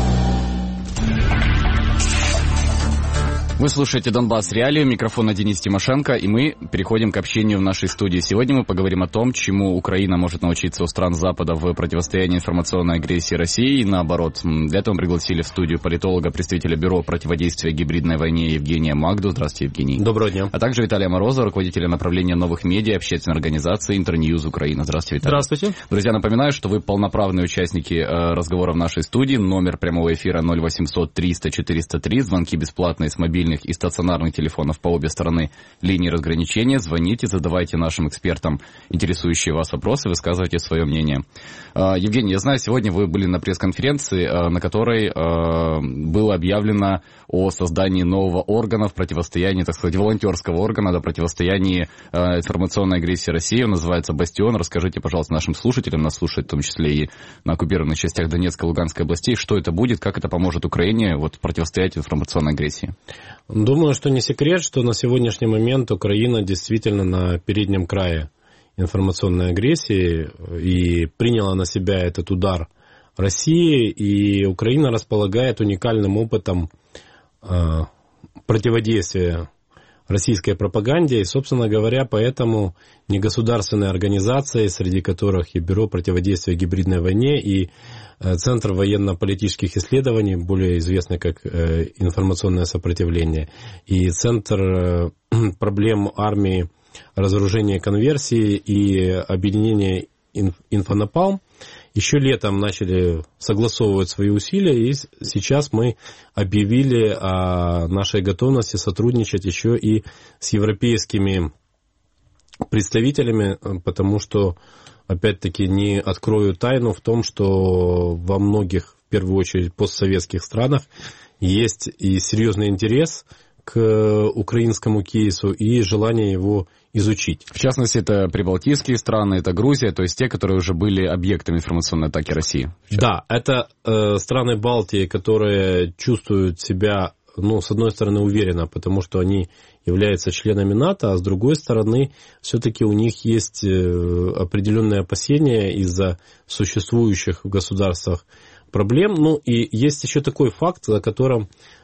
Вы слушаете «Донбасс. Реалии», микрофон Денис Тимошенко, и мы переходим к общению в нашей студии. Сегодня мы поговорим о том, чему Украина может научиться у стран Запада в противостоянии информационной агрессии России и наоборот. Для этого мы пригласили в студию политолога, представителя Бюро противодействия гибридной войне Евгения Магду. Здравствуйте, Евгений. Доброго дня. А также Виталия Морозова, руководителя направления новых медиа общественной организации «Интерньюз Украина». Здравствуйте, Виталий. Здравствуйте. Друзья, напоминаю, что вы полноправные участники разговора в нашей студии. Номер прямого эфира 0800 300 403. Звонки бесплатные с мобильных и стационарных телефонов по обе стороны линии разграничения. Звоните, задавайте нашим экспертам интересующие вас вопросы, высказывайте свое мнение. Евгений, я знаю, сегодня вы были на пресс-конференции, на которой было объявлено о создании нового органа в противостоянии, так сказать, волонтерского органа до противостояния информационной агрессии России. Он называется «Бастион». Расскажите, пожалуйста, нашим слушателям, нас слушают в том числе и на оккупированных частях Донецкой и Луганской областей, что это будет, как это поможет Украине противостоять информационной агрессии? Думаю, что не секрет, что на сегодняшний момент Украина действительно на переднем крае информационной агрессии и приняла на себя этот удар России, и Украина располагает уникальным опытом противодействия российской пропаганде, и, собственно говоря, поэтому негосударственные организации, среди которых и Бюро противодействия гибридной войне, и Центр военно-политических исследований, более известный как информационное сопротивление, и Центр проблем армии, разоружения и конверсии, и объединение «Инфонапалм», еще летом начали согласовывать свои усилия, и сейчас мы объявили о нашей готовности сотрудничать еще и с европейскими представителями, потому что, опять-таки, не открою тайну в том, что во многих, в первую очередь, постсоветских странах есть и серьезный интерес к к украинскому кейсу и желание его изучить. В частности, это прибалтийские страны, это Грузия, то есть те, которые уже были объектами информационной атаки России. Да, это страны Балтии, которые чувствуют себя, с одной стороны, уверенно, потому что они являются членами НАТО, а с другой стороны, все-таки у них есть определенные опасения из-за существующих в государствах проблем. И есть еще такой факт, о котором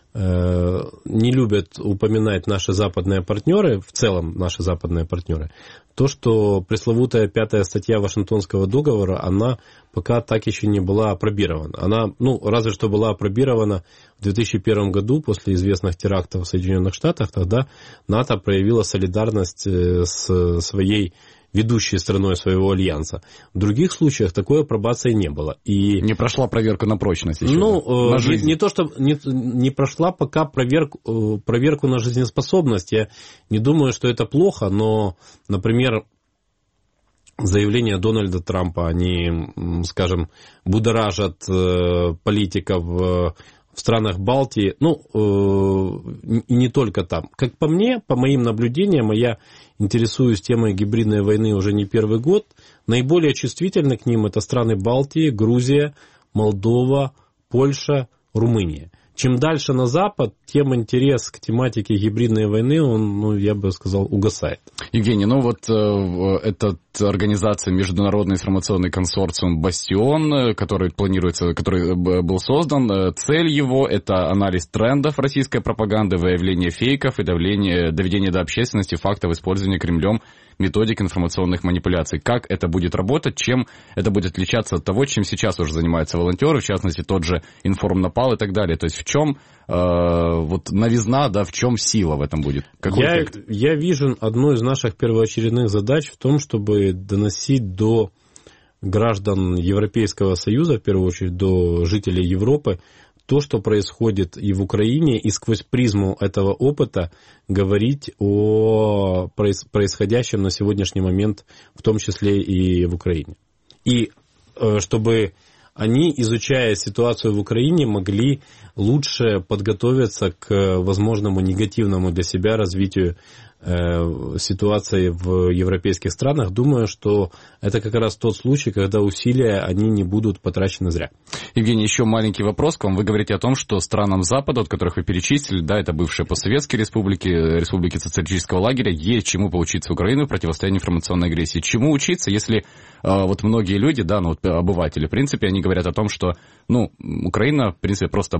не любят упоминать наши западные партнеры, в целом наши западные партнеры, то, что пресловутая 5-я статья Вашингтонского договора, она пока так еще не была апробирована. Она, разве что была апробирована в 2001 году после известных терактов в Соединенных Штатах, тогда НАТО проявила солидарность с своей ведущей страной своего альянса. В других случаях такой апробации не было. И не прошла проверку на прочность еще. Не то, что не прошла пока проверку на жизнеспособность. Я не думаю, что это плохо, но, например, заявления Дональда Трампа, они, скажем, будоражат политиков в странах Балтии, и не только там. Как по мне, по моим наблюдениям, я интересуюсь темой гибридной войны уже не первый год, наиболее чувствительны к ним это страны Балтии, Грузия, Молдова, Польша, Румыния. Чем дальше на запад, тем интерес к тематике гибридной войны, он, я бы сказал, угасает. Евгений, эта организация Международный информационный консорциум «Бастион», который был создан, цель его – это анализ трендов российской пропаганды, выявление фейков и доведение до общественности фактов использования Кремлем методик информационных манипуляций. Как это будет работать, чем это будет отличаться от того, чем сейчас уже занимаются волонтеры, в частности, тот же Информнапал и так далее. То есть в чем новизна, в чем сила в этом будет? Я вижу одну из наших первоочередных задач в том, чтобы доносить до граждан Европейского Союза, в первую очередь до жителей Европы, то, что происходит и в Украине, и сквозь призму этого опыта говорить о происходящем на сегодняшний момент, в том числе и в Украине. И чтобы они, изучая ситуацию в Украине, могли лучше подготовиться к возможному негативному для себя развитию ситуации в европейских странах. Думаю, что это как раз тот случай, когда усилия, они не будут потрачены зря. Евгений, еще маленький вопрос к вам. Вы говорите о том, что странам Запада, от которых вы перечислили, это бывшие постсоветские республики социалистического лагеря, есть чему поучиться Украину в противостоянии информационной агрессии. Чему учиться, если многие люди, обыватели, в принципе, они говорят о том, что Украина, в принципе, просто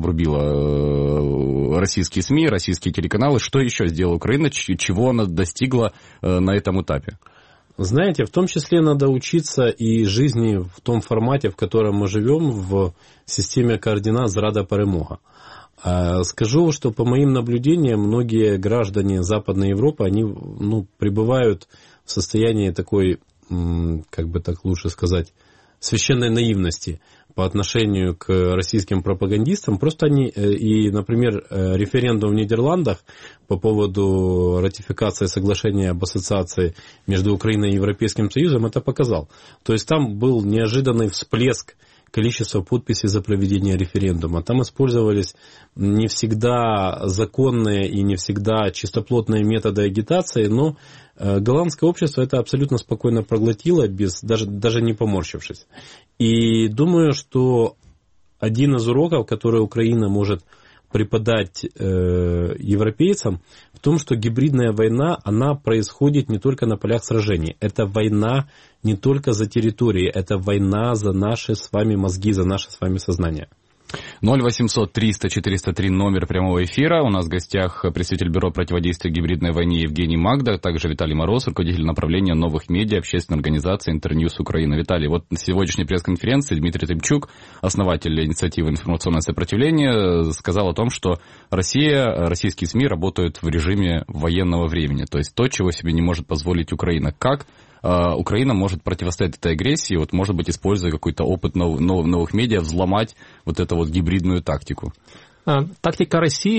обрубила российские СМИ, российские телеканалы. Что еще сделала Украина, чего она достигла на этом этапе? Знаете, в том числе надо учиться и жизни в том формате, в котором мы живем, в системе координат «Зрада перемога». Скажу, что по моим наблюдениям, многие граждане Западной Европы, они пребывают в состоянии такой, как бы так лучше сказать, священной наивности по отношению к российским пропагандистам. Просто они, например, референдум в Нидерландах по поводу ратификации соглашения об ассоциации между Украиной и Европейским Союзом это показал. То есть там был неожиданный всплеск количества подписей за проведение референдума. Там использовались не всегда законные и не всегда чистоплотные методы агитации, но голландское общество это абсолютно спокойно проглотило, даже не поморщившись. И думаю, что один из уроков, который Украина может преподать европейцам, в том, что гибридная война, она происходит не только на полях сражений. Это война не только за территории, это война за наши с вами мозги, за наше с вами сознание. 0800 300 403 номер прямого эфира. У нас в гостях представитель Бюро противодействия гибридной войне Евгений Магда, также Виталий Мороз, руководитель направления новых медиа общественной организации Интерньюз Украина. Виталий, на сегодняшней пресс-конференции Дмитрий Тымчук, основатель инициативы «Информационное сопротивление», сказал о том, что российские СМИ работают в режиме военного времени, то есть то, чего себе не может позволить Украина. Как Украина может противостоять этой агрессии, может быть, используя какой-то опыт новых медиа, взломать эту гибридную тактику? Тактика России,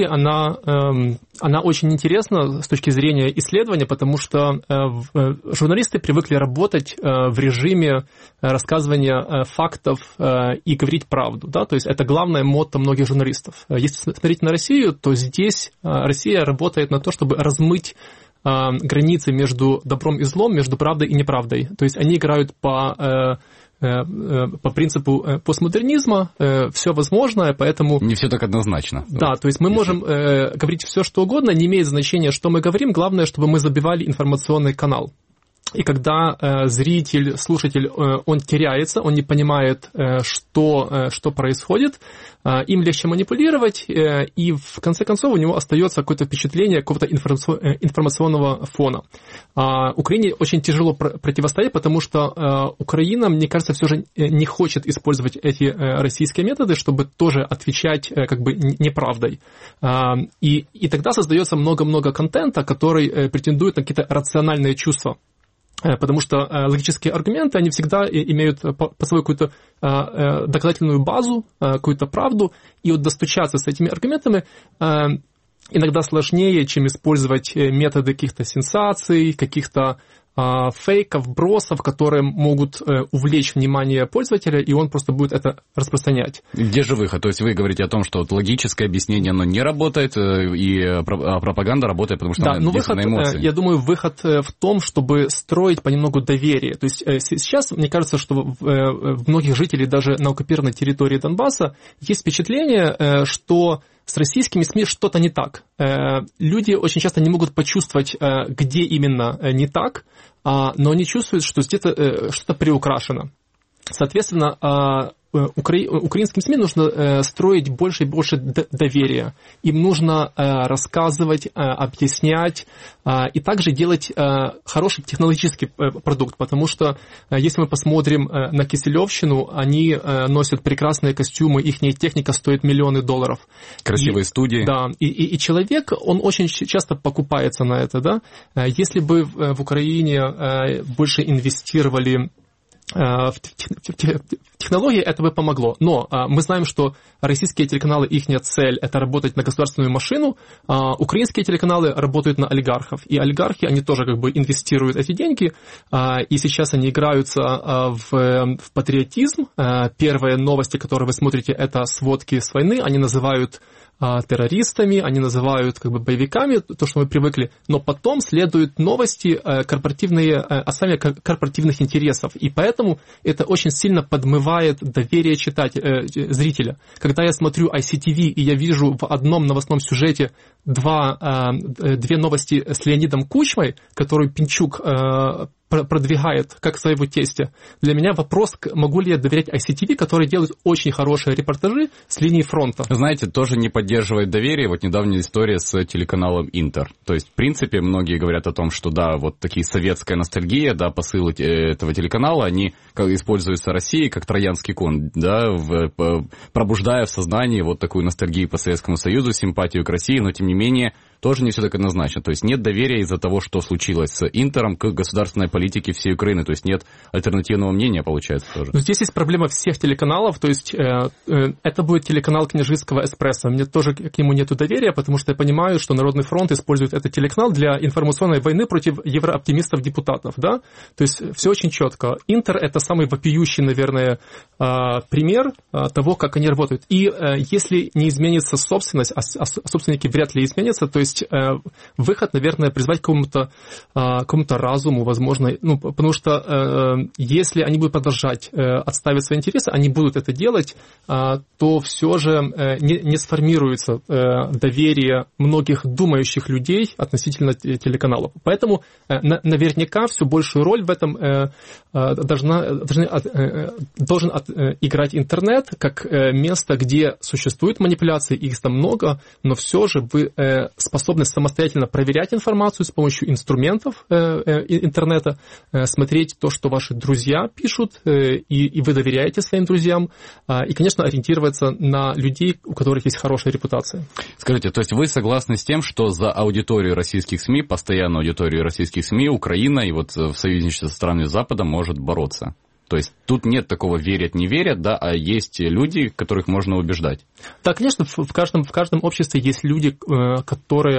она очень интересна с точки зрения исследования, потому что журналисты привыкли работать в режиме рассказывания фактов и говорить правду. Да? То есть это главное мотто многих журналистов. Если смотреть на Россию, то здесь Россия работает на то, чтобы размыть границы между добром и злом, между правдой и неправдой. То есть они играют по принципу постмодернизма, все возможное, поэтому... Не все так однозначно. Да, то есть мы можем говорить все, что угодно, не имеет значения, что мы говорим, главное, чтобы мы забивали информационный канал. И когда зритель, слушатель, он теряется, он не понимает, что происходит, им легче манипулировать, и в конце концов у него остается какое-то впечатление какого-то информационного фона. Украине очень тяжело противостоять, потому что Украина, мне кажется, все же не хочет использовать эти российские методы, чтобы тоже отвечать как бы неправдой. И тогда создается много-много контента, который претендует на какие-то рациональные чувства. Потому что логические аргументы, они всегда имеют по собой какую-то доказательную базу, какую-то правду, и вот достучаться с этими аргументами иногда сложнее, чем использовать методы каких-то сенсаций, каких-то фейков, бросов, которые могут увлечь внимание пользователя, и он просто будет это распространять. Где же выход? То есть вы говорите о том, что вот логическое объяснение, оно не работает, и пропаганда работает, потому что она действует на эмоции. Я думаю, выход в том, чтобы строить понемногу доверие. То есть сейчас, мне кажется, что в многих жителей даже на оккупированной территории Донбасса есть впечатление, что с российскими СМИ что-то не так. Люди очень часто не могут почувствовать, где именно не так, но они чувствуют, что где-то что-то приукрашено. Соответственно, украинским СМИ нужно строить больше и больше доверия. Им нужно рассказывать, объяснять и также делать хороший технологический продукт, потому что если мы посмотрим на Киселевщину, они носят прекрасные костюмы, их техника стоит миллионы $. Красивые студии. Да, и человек, он очень часто покупается на это. Да? Если бы в Украине больше инвестировали в технологии, это бы помогло. Но мы знаем, что российские телеканалы, их цель – это работать на государственную машину, украинские телеканалы работают на олигархов. И олигархи, они тоже как бы инвестируют эти деньги, и сейчас они играются в патриотизм. Первые новости, которые вы смотрите, это сводки с войны, они называют террористами, они называют как бы боевиками, то, что мы привыкли, но потом следуют новости корпоративные, оставление корпоративных интересов, и поэтому это очень сильно подмывает доверие зрителя. Когда я смотрю ICTV, и я вижу в одном новостном сюжете две новости с Леонидом Кучмой, которую Пинчук продвигает как своего тестя. Для меня вопрос, могу ли я доверять ICTV, который делает очень хорошие репортажи с линии фронта. Знаете, тоже не поддерживает доверие. Вот недавняя история с телеканалом Интер. То есть, в принципе, многие говорят о том, что да, вот такие советская ностальгия, да, посылы этого телеканала, они используются Россией как троянский конь, да, пробуждая в сознании вот такую ностальгию по Советскому Союзу, симпатию к России, но тем не менее тоже не все так однозначно. То есть нет доверия из-за того, что случилось с Интером, к государственной политике всей Украины. То есть нет альтернативного мнения, получается, тоже. Но здесь есть проблема всех телеканалов. То есть это будет телеканал Княжицкого «Эспрессо». Мне тоже к нему нет доверия, потому что я понимаю, что Народный фронт использует этот телеканал для информационной войны против еврооптимистов-депутатов. Да? То есть все очень четко. Интер – это самый вопиющий, наверное, пример того, как они работают. И если не изменится собственность, а собственники вряд ли изменятся, то есть выход, наверное, призвать к какому-то разуму, возможно, потому что если они будут продолжать отстаивать свои интересы, они будут это делать, то все же не сформируется доверие многих думающих людей относительно телеканалов. Поэтому наверняка все большую роль в этом должен играть интернет как место, где существуют манипуляции, их там много, но все же вы способны самостоятельно проверять информацию с помощью инструментов интернета, смотреть то, что ваши друзья пишут, и вы доверяете своим друзьям, и, конечно, ориентироваться на людей, у которых есть хорошая репутация. Скажите, то есть вы согласны с тем, что за аудиторию российских СМИ, постоянную аудиторию российских СМИ, Украина и вот в союзничестве со странами Запада может бороться? То есть тут нет такого верят, не верят, да, а есть люди, которых можно убеждать. Да, конечно, в каждом обществе есть люди, которые,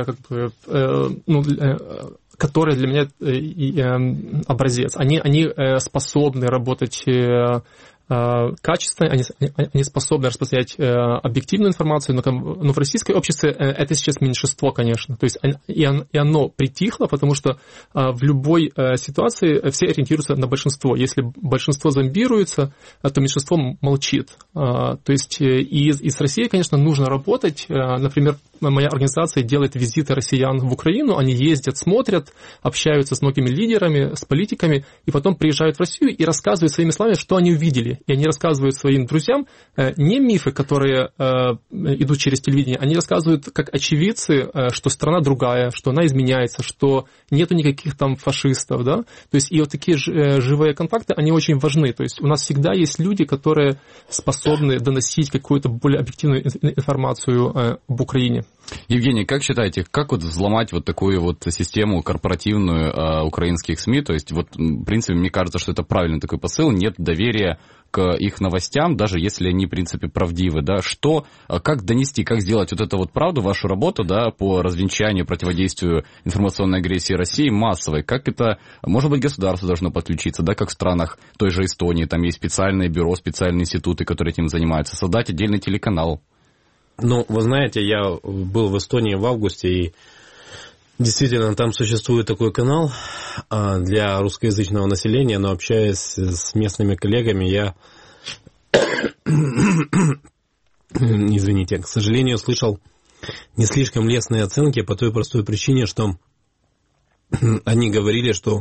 которые для меня образец. Они способны работать качественно, они способны распространять объективную информацию, но в российском обществе это сейчас меньшинство, конечно. То есть и оно притихло, потому что в любой ситуации все ориентируются на большинство. Если большинство зомбируется, то меньшинство молчит. То есть и с Россией, конечно, нужно работать. Например, моя организация делает визиты россиян в Украину, они ездят, смотрят, общаются с многими лидерами, с политиками, и потом приезжают в Россию и рассказывают своими словами, что они увидели. И они рассказывают своим друзьям не мифы, которые идут через телевидение, они рассказывают как очевидцы, что страна другая, что она изменяется, что нету никаких там фашистов, да. То есть и вот такие живые контакты, они очень важны. То есть у нас всегда есть люди, которые способны доносить какую-то более объективную информацию об Украине. Евгений, как считаете, как вот взломать вот такую вот систему корпоративную украинских СМИ? То есть вот, в принципе, мне кажется, что это правильный такой посыл, нет доверия к их новостям, даже если они, в принципе, правдивы, да, как донести, как сделать вот эту вот правду, вашу работу, да, по развенчанию, противодействию информационной агрессии России массовой, как это, может быть, государство должно подключиться, да, как в странах той же Эстонии, там есть специальное бюро, специальные институты, которые этим занимаются, создать отдельный телеканал. Ну, вы знаете, я был в Эстонии в августе, и действительно там существует такой канал для русскоязычного населения, но общаясь с местными коллегами, я, извините, к сожалению, слышал не слишком лестные оценки по той простой причине, что они говорили, что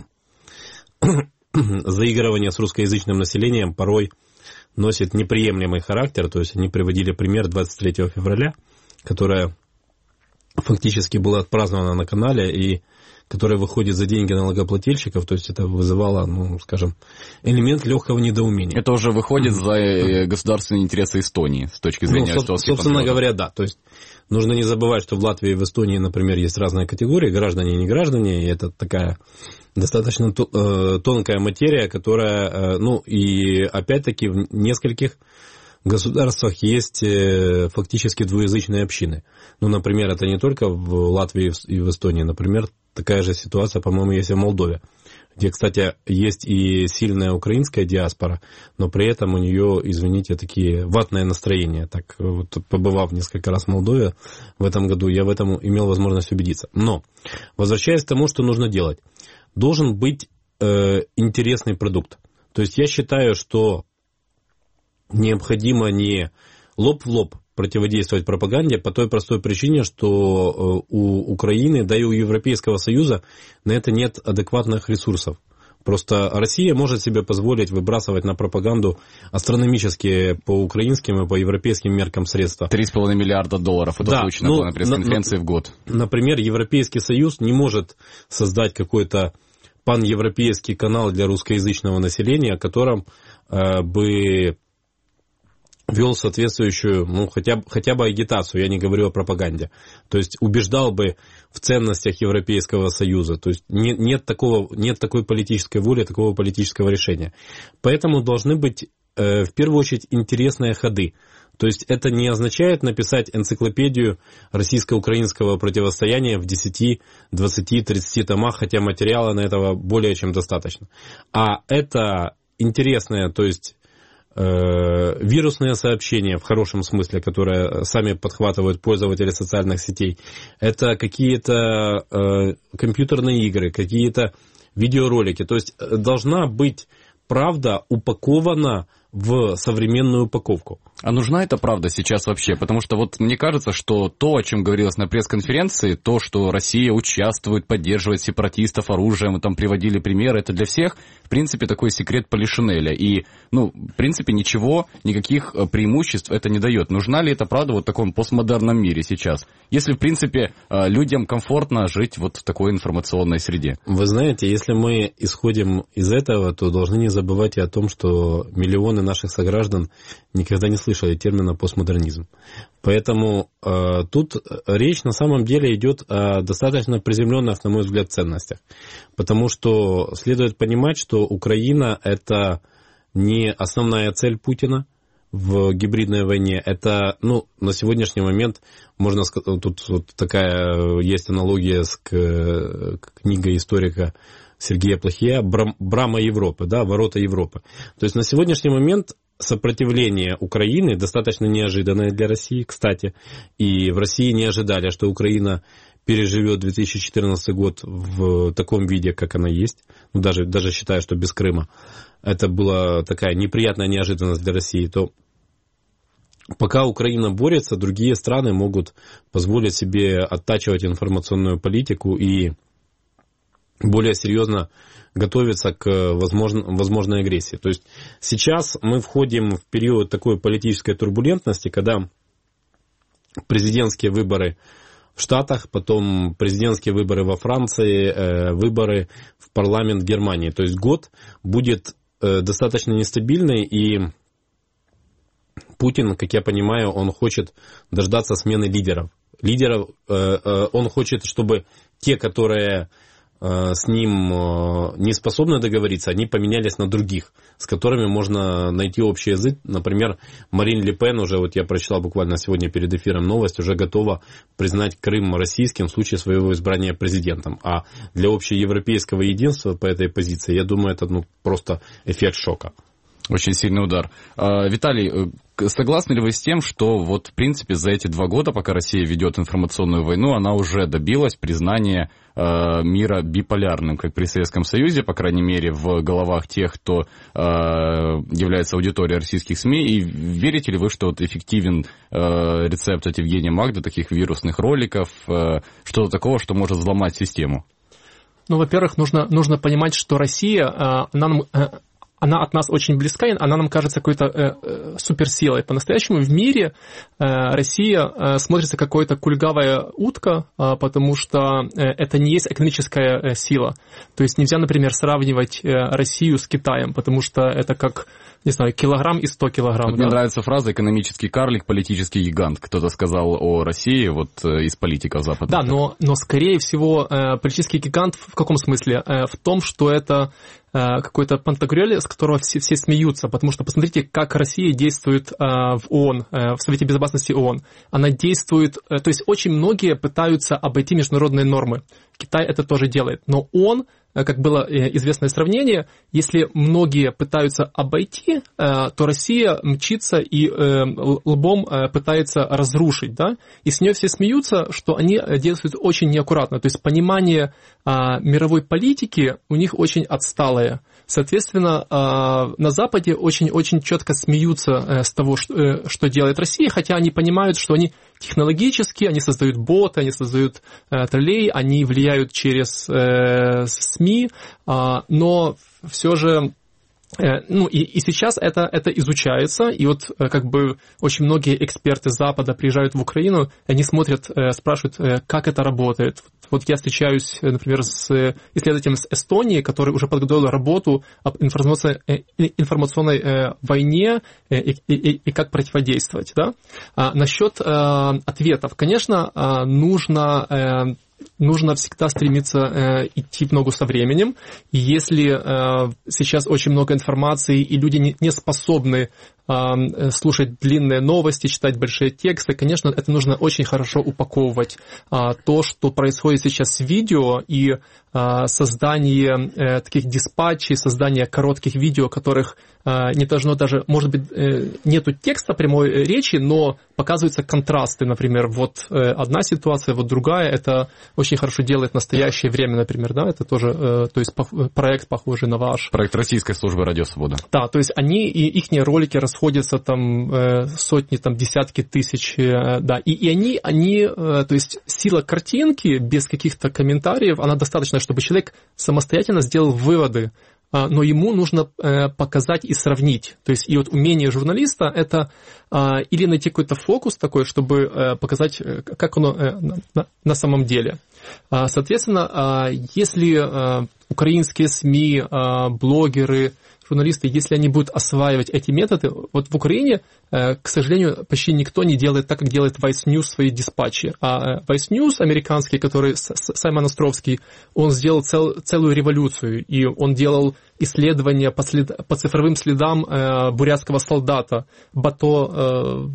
заигрывание с русскоязычным населением порой носит неприемлемый характер, то есть они приводили пример 23 февраля, которая фактически была отпразднована на канале и которая выходит за деньги налогоплательщиков, то есть это вызывало, ну, скажем, элемент легкого недоумения. Это уже выходит за государственные интересы Эстонии с точки зрения эстонских патриотов. Собственно говоря, да, то есть нужно не забывать, что в Латвии и в Эстонии, например, есть разные категории, граждане и неграждане, и это такая достаточно тонкая материя, которая, ну, и опять-таки в нескольких государствах есть фактически двуязычные общины. Ну, например, это не только в Латвии и в Эстонии, например, такая же ситуация, по-моему, есть и в Молдове, где, кстати, есть и сильная украинская диаспора, но при этом у нее, извините, такие ватные настроения. Так вот, побывав несколько раз в Молдове в этом году, я в этом имел возможность убедиться. Но, возвращаясь к тому, что нужно делать, должен быть интересный продукт. То есть я считаю, что необходимо не лоб в лоб противодействовать пропаганде по той простой причине, что у Украины, да и у Европейского Союза на это нет адекватных ресурсов. Просто Россия может себе позволить выбрасывать на пропаганду астрономические по украинским и по европейским меркам средства. $3,5 миллиарда, это да, озвучено было на пресс-конференции в год. Например, Европейский Союз не может создать какой-то паневропейский канал для русскоязычного населения, о котором бы вел соответствующую, ну, хотя бы агитацию, я не говорю о пропаганде. То есть убеждал бы в ценностях Европейского Союза. То есть нет такой политической воли, такого политического решения. Поэтому должны быть в первую очередь интересные ходы. То есть это не означает написать энциклопедию российско-украинского противостояния в 10, 20, 30 томах, хотя материала на этого более чем достаточно. А это интересное, то есть вирусные сообщения, в хорошем смысле, которые сами подхватывают пользователи социальных сетей, это какие-то компьютерные игры, какие-то видеоролики. То есть должна быть правда упакована в современную упаковку. А нужна эта правда сейчас вообще? Потому что вот мне кажется, что то, о чем говорилось на пресс-конференции, то, что Россия участвует, поддерживает сепаратистов оружием, мы там приводили примеры, это для всех, в принципе, такой секрет Полишинеля. И, ну, в принципе, никаких преимуществ это не дает. Нужна ли эта правда вот в таком постмодерном мире сейчас? Если, в принципе, людям комфортно жить вот в такой информационной среде. Вы знаете, если мы исходим из этого, то должны не забывать и о том, что миллионы наших сограждан никогда не слышали термина постмодернизм. Поэтому тут речь на самом деле идет о достаточно приземленных, на мой взгляд, ценностях. Потому что следует понимать, что Украина — это не основная цель Путина в гибридной войне. Это, на сегодняшний момент, можно сказать, тут вот такая есть аналогия с книгой историка Сергея Плохия «Брама Европы», да, «Ворота Европы». То есть на сегодняшний момент сопротивление Украины достаточно неожиданное для России, кстати, и в России не ожидали, что Украина переживет 2014 год в таком виде, как она есть, даже считая, что без Крыма. Это была такая неприятная неожиданность для России, то пока Украина борется, другие страны могут позволить себе оттачивать информационную политику и более серьезно готовиться к возможной агрессии. То есть сейчас мы входим в период такой политической турбулентности, когда президентские выборы в Штатах, потом президентские выборы во Франции, выборы в парламент Германии. То есть год будет достаточно нестабильный, и Путин, как я понимаю, он хочет дождаться смены лидеров. Он хочет, чтобы те, которые с ним не способны договориться, они поменялись на других, с которыми можно найти общий язык. Например, Марин Ле Пен уже, вот я прочитал буквально сегодня перед эфиром новость, уже готова признать Крым российским в случае своего избрания президентом. А для общеевропейского единства по этой позиции, я думаю, это просто эффект шока. Очень сильный удар. Виталий, согласны ли вы с тем, что в принципе, за эти 2 года, пока Россия ведет информационную войну, она уже добилась признания мира биполярным, как при Советском Союзе, по крайней мере, в головах тех, кто является аудиторией российских СМИ, и верите ли вы, что эффективен рецепт от Евгения Магды, таких вирусных роликов, что-то такого, что может взломать систему? Во-первых, нужно понимать, что Россия, она от нас очень близка, она нам кажется какой-то суперсилой. По-настоящему в мире Россия смотрится как какая-то кульгавая утка, потому что это не есть экономическая сила. То есть нельзя, например, сравнивать Россию с Китаем, потому что это как, не знаю, килограмм и 100 килограмм. Мне нравится фраза «экономический карлик, политический гигант». Кто-то сказал о России из политиков Запада. Да, но скорее всего политический гигант в каком смысле? В том, что это какой-то пантагрюэль, с которого все смеются, потому что посмотрите, как Россия действует в ООН, в Совете Безопасности ООН. Она действует, то есть очень многие пытаются обойти международные нормы. Китай это тоже делает, но он, как было известное сравнение, если многие пытаются обойти, то Россия мчится и лбом пытается разрушить, да? И с нее все смеются, что они действуют очень неаккуратно, то есть понимание мировой политики у них очень отсталое. Соответственно, на Западе очень-очень четко смеются с того, что делает Россия, хотя они понимают, что они технологически, они создают боты, они создают троллей, они влияют через СМИ, но все же... И сейчас это изучается, и очень многие эксперты Запада приезжают в Украину, они смотрят, спрашивают, как это работает. Вот я встречаюсь, например, с исследователем из Эстонии, который уже подготовил работу об информационной войне и как противодействовать. Да? Насчет ответов, конечно, нужно всегда стремиться идти в ногу со временем. И если сейчас очень много информации, и люди не способны слушать длинные новости, читать большие тексты, конечно, это нужно очень хорошо упаковывать. То, что происходит сейчас в видео, и создание таких диспатчей, создание коротких видео, которых не должно даже, может быть, нету текста прямой речи, но показываются контрасты, например, вот одна ситуация, вот другая, это очень хорошо делает настоящее время, например, да, это тоже, то есть проект похожий на ваш. Проект Российской службы «Радио Свобода». Да, то есть они, и ихние ролики расходятся там сотни, там десятки тысяч, да, и они, то есть сила картинки без каких-то комментариев, она достаточна, чтобы человек самостоятельно сделал выводы, но ему нужно показать и сравнить. То есть и вот умение журналиста – это или найти какой-то фокус такой, чтобы показать, как оно на самом деле. Соответственно, если украинские СМИ, блогеры, журналисты, если они будут осваивать эти методы, вот в Украине, к сожалению, почти никто не делает так, как делает Vice News в своей диспатче. А Vice News американский, который Саймон Островский, он сделал целую революцию, и он делал исследования по цифровым следам бурятского солдата, Бато,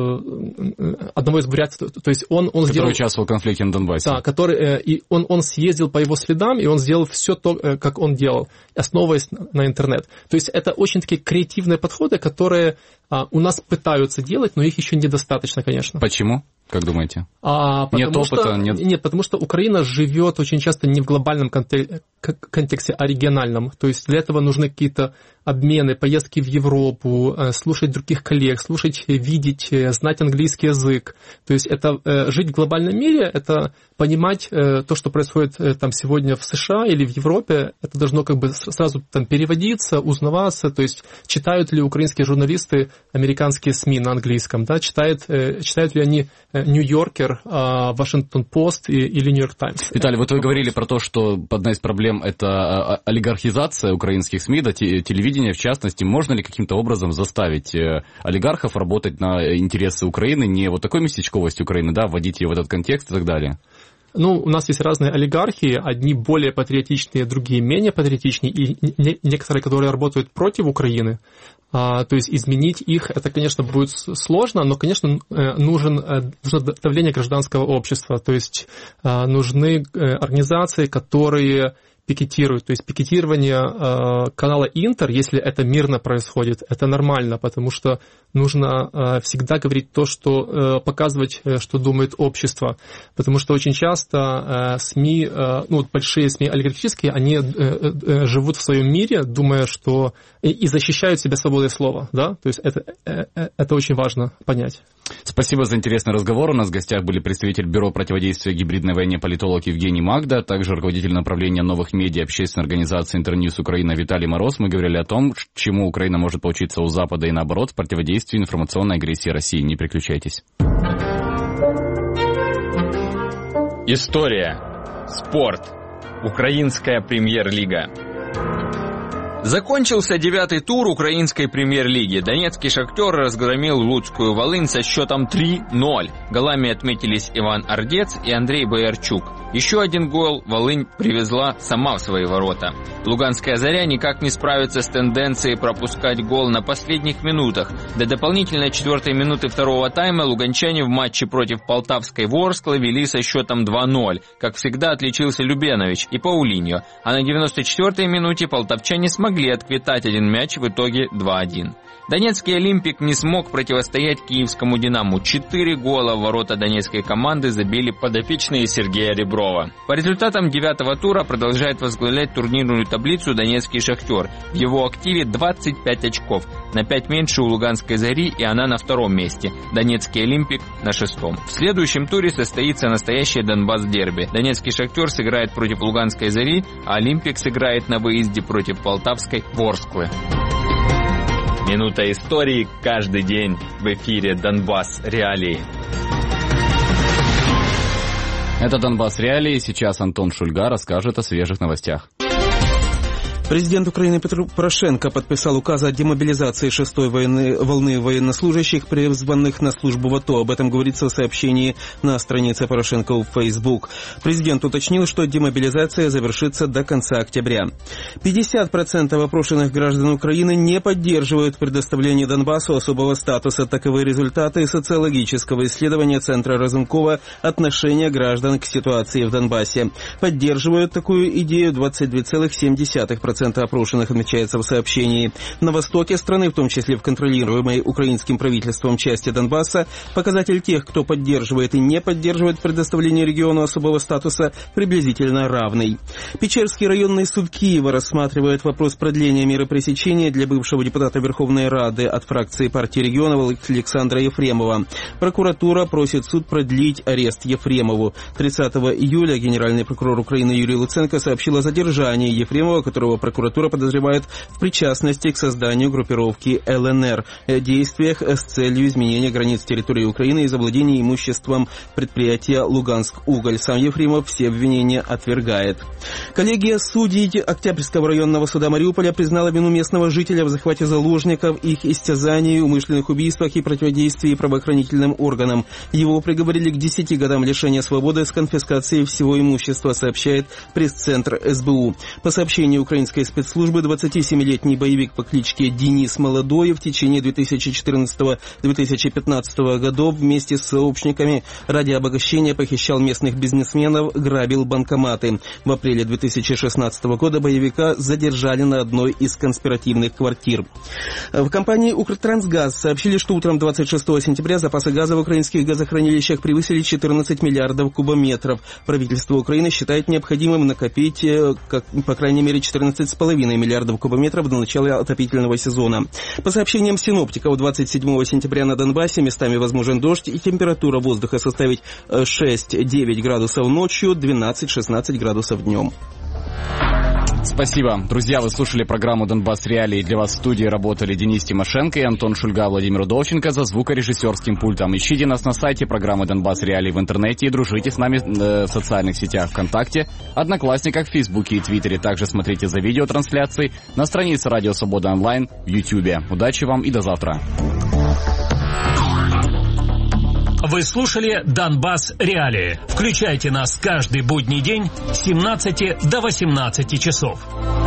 одного из бурятов, то есть он который сделал... участвовал в конфликте на Донбассе. Да, и он съездил по его следам, и он сделал все то, как он делал, основываясь на интернет. То есть это очень такие креативные подходы, которые у нас пытаются делать, но их еще недостаточно, конечно. Почему? Как думаете? Нет опыта? Нет, потому что Украина живет очень часто не в глобальном контексте, а региональном. То есть для этого нужны какие-то обмены, поездки в Европу, слушать других коллег, слушать, видеть, знать английский язык. То есть это жить в глобальном мире, это понимать то, что происходит там сегодня в США или в Европе, это должно как бы сразу там переводиться, узнаваться. То есть читают ли украинские журналисты американские СМИ на английском, да? Читают ли они Нью-Йоркер, Вашингтон-Пост или Нью-Йорк Таймс. Виталий, вот вы говорили про то, что одна из проблем – это олигархизация украинских СМИ, да, телевидения в частности. Можно ли каким-то образом заставить олигархов работать на интересы Украины, не вот такой местечковости Украины, да, вводить ее в этот контекст и так далее? Ну, у нас есть разные олигархи, одни более патриотичные, другие менее патриотичные, и некоторые, которые работают против Украины. То есть изменить их, это, конечно, будет сложно, но, конечно, нужно давление гражданского общества, то есть нужны организации, которые пикетируют. То есть пикетирование канала Интер, если это мирно происходит, это нормально, потому что нужно всегда говорить то, что показывать, что думает общество. Потому что очень часто СМИ, ну, большие СМИ олигархические, они живут в своем мире, думая, что и защищают себя свободой слова. Да? То есть это очень важно понять. Спасибо за интересный разговор. У нас в гостях были представитель Бюро противодействия гибридной войне политолог Евгений Магда, также руководитель направления новых медиа общественной организации «Интерньюз Украина» Виталий Мороз. Мы говорили о том, чему Украина может поучиться у Запада и наоборот в противодействии информационной агрессии России. Не переключайтесь. История. Спорт. Украинская премьер-лига. Закончился 9-й тур украинской премьер-лиги. Донецкий «Шахтер» разгромил Луцкую «Волынь» со счетом 3-0. Голами отметились Иван Ордец и Андрей Боярчук. Еще один гол «Волынь» привезла сама в свои ворота. Луганская «Заря» никак не справится с тенденцией пропускать гол на последних минутах. До дополнительной 4-й минуты второго тайма луганчане в матче против полтавской «Ворсклы» вели со счетом 2-0. Как всегда отличился Любенович и Паулиньо. А на 94-й минуте полтавчане смогли отквитать один мяч, в итоге 2-1. Донецкий «Олимпик» не смог противостоять киевскому «Динаму». 4 гола в ворота донецкой команды забили подопечные Сергея Реброва. По результатам 9-го тура продолжает возглавлять турнирную таблицу донецкий «Шахтер». В его активе 25 очков. На 5 меньше у Луганской «Зари», и она на 2-м месте. Донецкий «Олимпик» на 6-м. В следующем туре состоится настоящее Донбасс-дерби. Донецкий «Шахтер» сыграет против Луганской «Зари», а «Олимпик» сыграет на выезде против полтавской «Ворсклы». Минута истории каждый день в эфире «Донбасс. Реалии». Это «Донбасс. Реалии». Сейчас Антон Шульга расскажет о свежих новостях. Президент Украины Петр Порошенко подписал указ о демобилизации 6-й волны военнослужащих, призванных на службу в АТО. Об этом говорится в сообщении на странице Порошенко в Facebook. Президент уточнил, что демобилизация завершится до конца октября. 50% опрошенных граждан Украины не поддерживают предоставление Донбассу особого статуса. Таковы результаты социологического исследования Центра Разумкова «Отношение граждан к ситуации в Донбассе». Поддерживают такую идею 22,7% опрошенных, отмечается в сообщении. На востоке страны, в том числе в контролируемой украинским правительством части Донбасса, показатель тех, кто поддерживает и не поддерживает предоставление региону особого статуса, приблизительно равный. Печерский районный суд Киева рассматривает вопрос продления меры пресечения для бывшего депутата Верховной Рады от фракции партии регионов Александра Ефремова. Прокуратура просит суд продлить арест Ефремову. 30 июля генеральный прокурор Украины Юрий Луценко сообщил о задержании Ефремова, которого Генпрокуратура подозревает в причастности к созданию группировки ЛНР, действиях с целью изменения границ территории Украины и завладения имуществом предприятия «Луганск-Уголь». Сам Ефремов все обвинения отвергает. Коллегия судей Октябрьского районного суда Мариуполя признала вину местного жителя в захвате заложников, их истязании, умышленных убийствах и противодействии правоохранительным органам. Его приговорили к 10 годам лишения свободы с конфискацией всего имущества, сообщает пресс-центр СБУ. По сообщению украинской спецслужбы, 27-летний боевик по кличке Денис Молодой в течение 2014-2015 годов вместе с сообщниками ради обогащения похищал местных бизнесменов, грабил банкоматы. В апреле 2016 года боевика задержали на одной из конспиративных квартир. В компании «Укртрансгаз» сообщили, что утром 26 сентября запасы газа в украинских газохранилищах превысили 14 миллиардов кубометров. Правительство Украины считает необходимым накопить, по крайней мере, 14,5 миллиардов кубометров до начала отопительного сезона. По сообщениям синоптиков, 27 сентября на Донбассе местами возможен дождь и температура воздуха составит 6-9 градусов ночью, 12-16 градусов днем. Спасибо. Друзья, вы слушали программу «Донбасс Реалии». Для вас в студии работали Денис Тимошенко и Антон Шульга, Владимир Удовченко за звукорежиссерским пультом. Ищите нас на сайте программы «Донбасс Реалии» в интернете и дружите с нами в социальных сетях ВКонтакте, Одноклассниках, Фейсбуке и Твиттере. Также смотрите за видеотрансляцией на странице Радио Свобода Онлайн в Ютьюбе. Удачи вам и до завтра. Вы слушали «Донбасс Реалии». Включайте нас каждый будний день с 17 до 18 часов.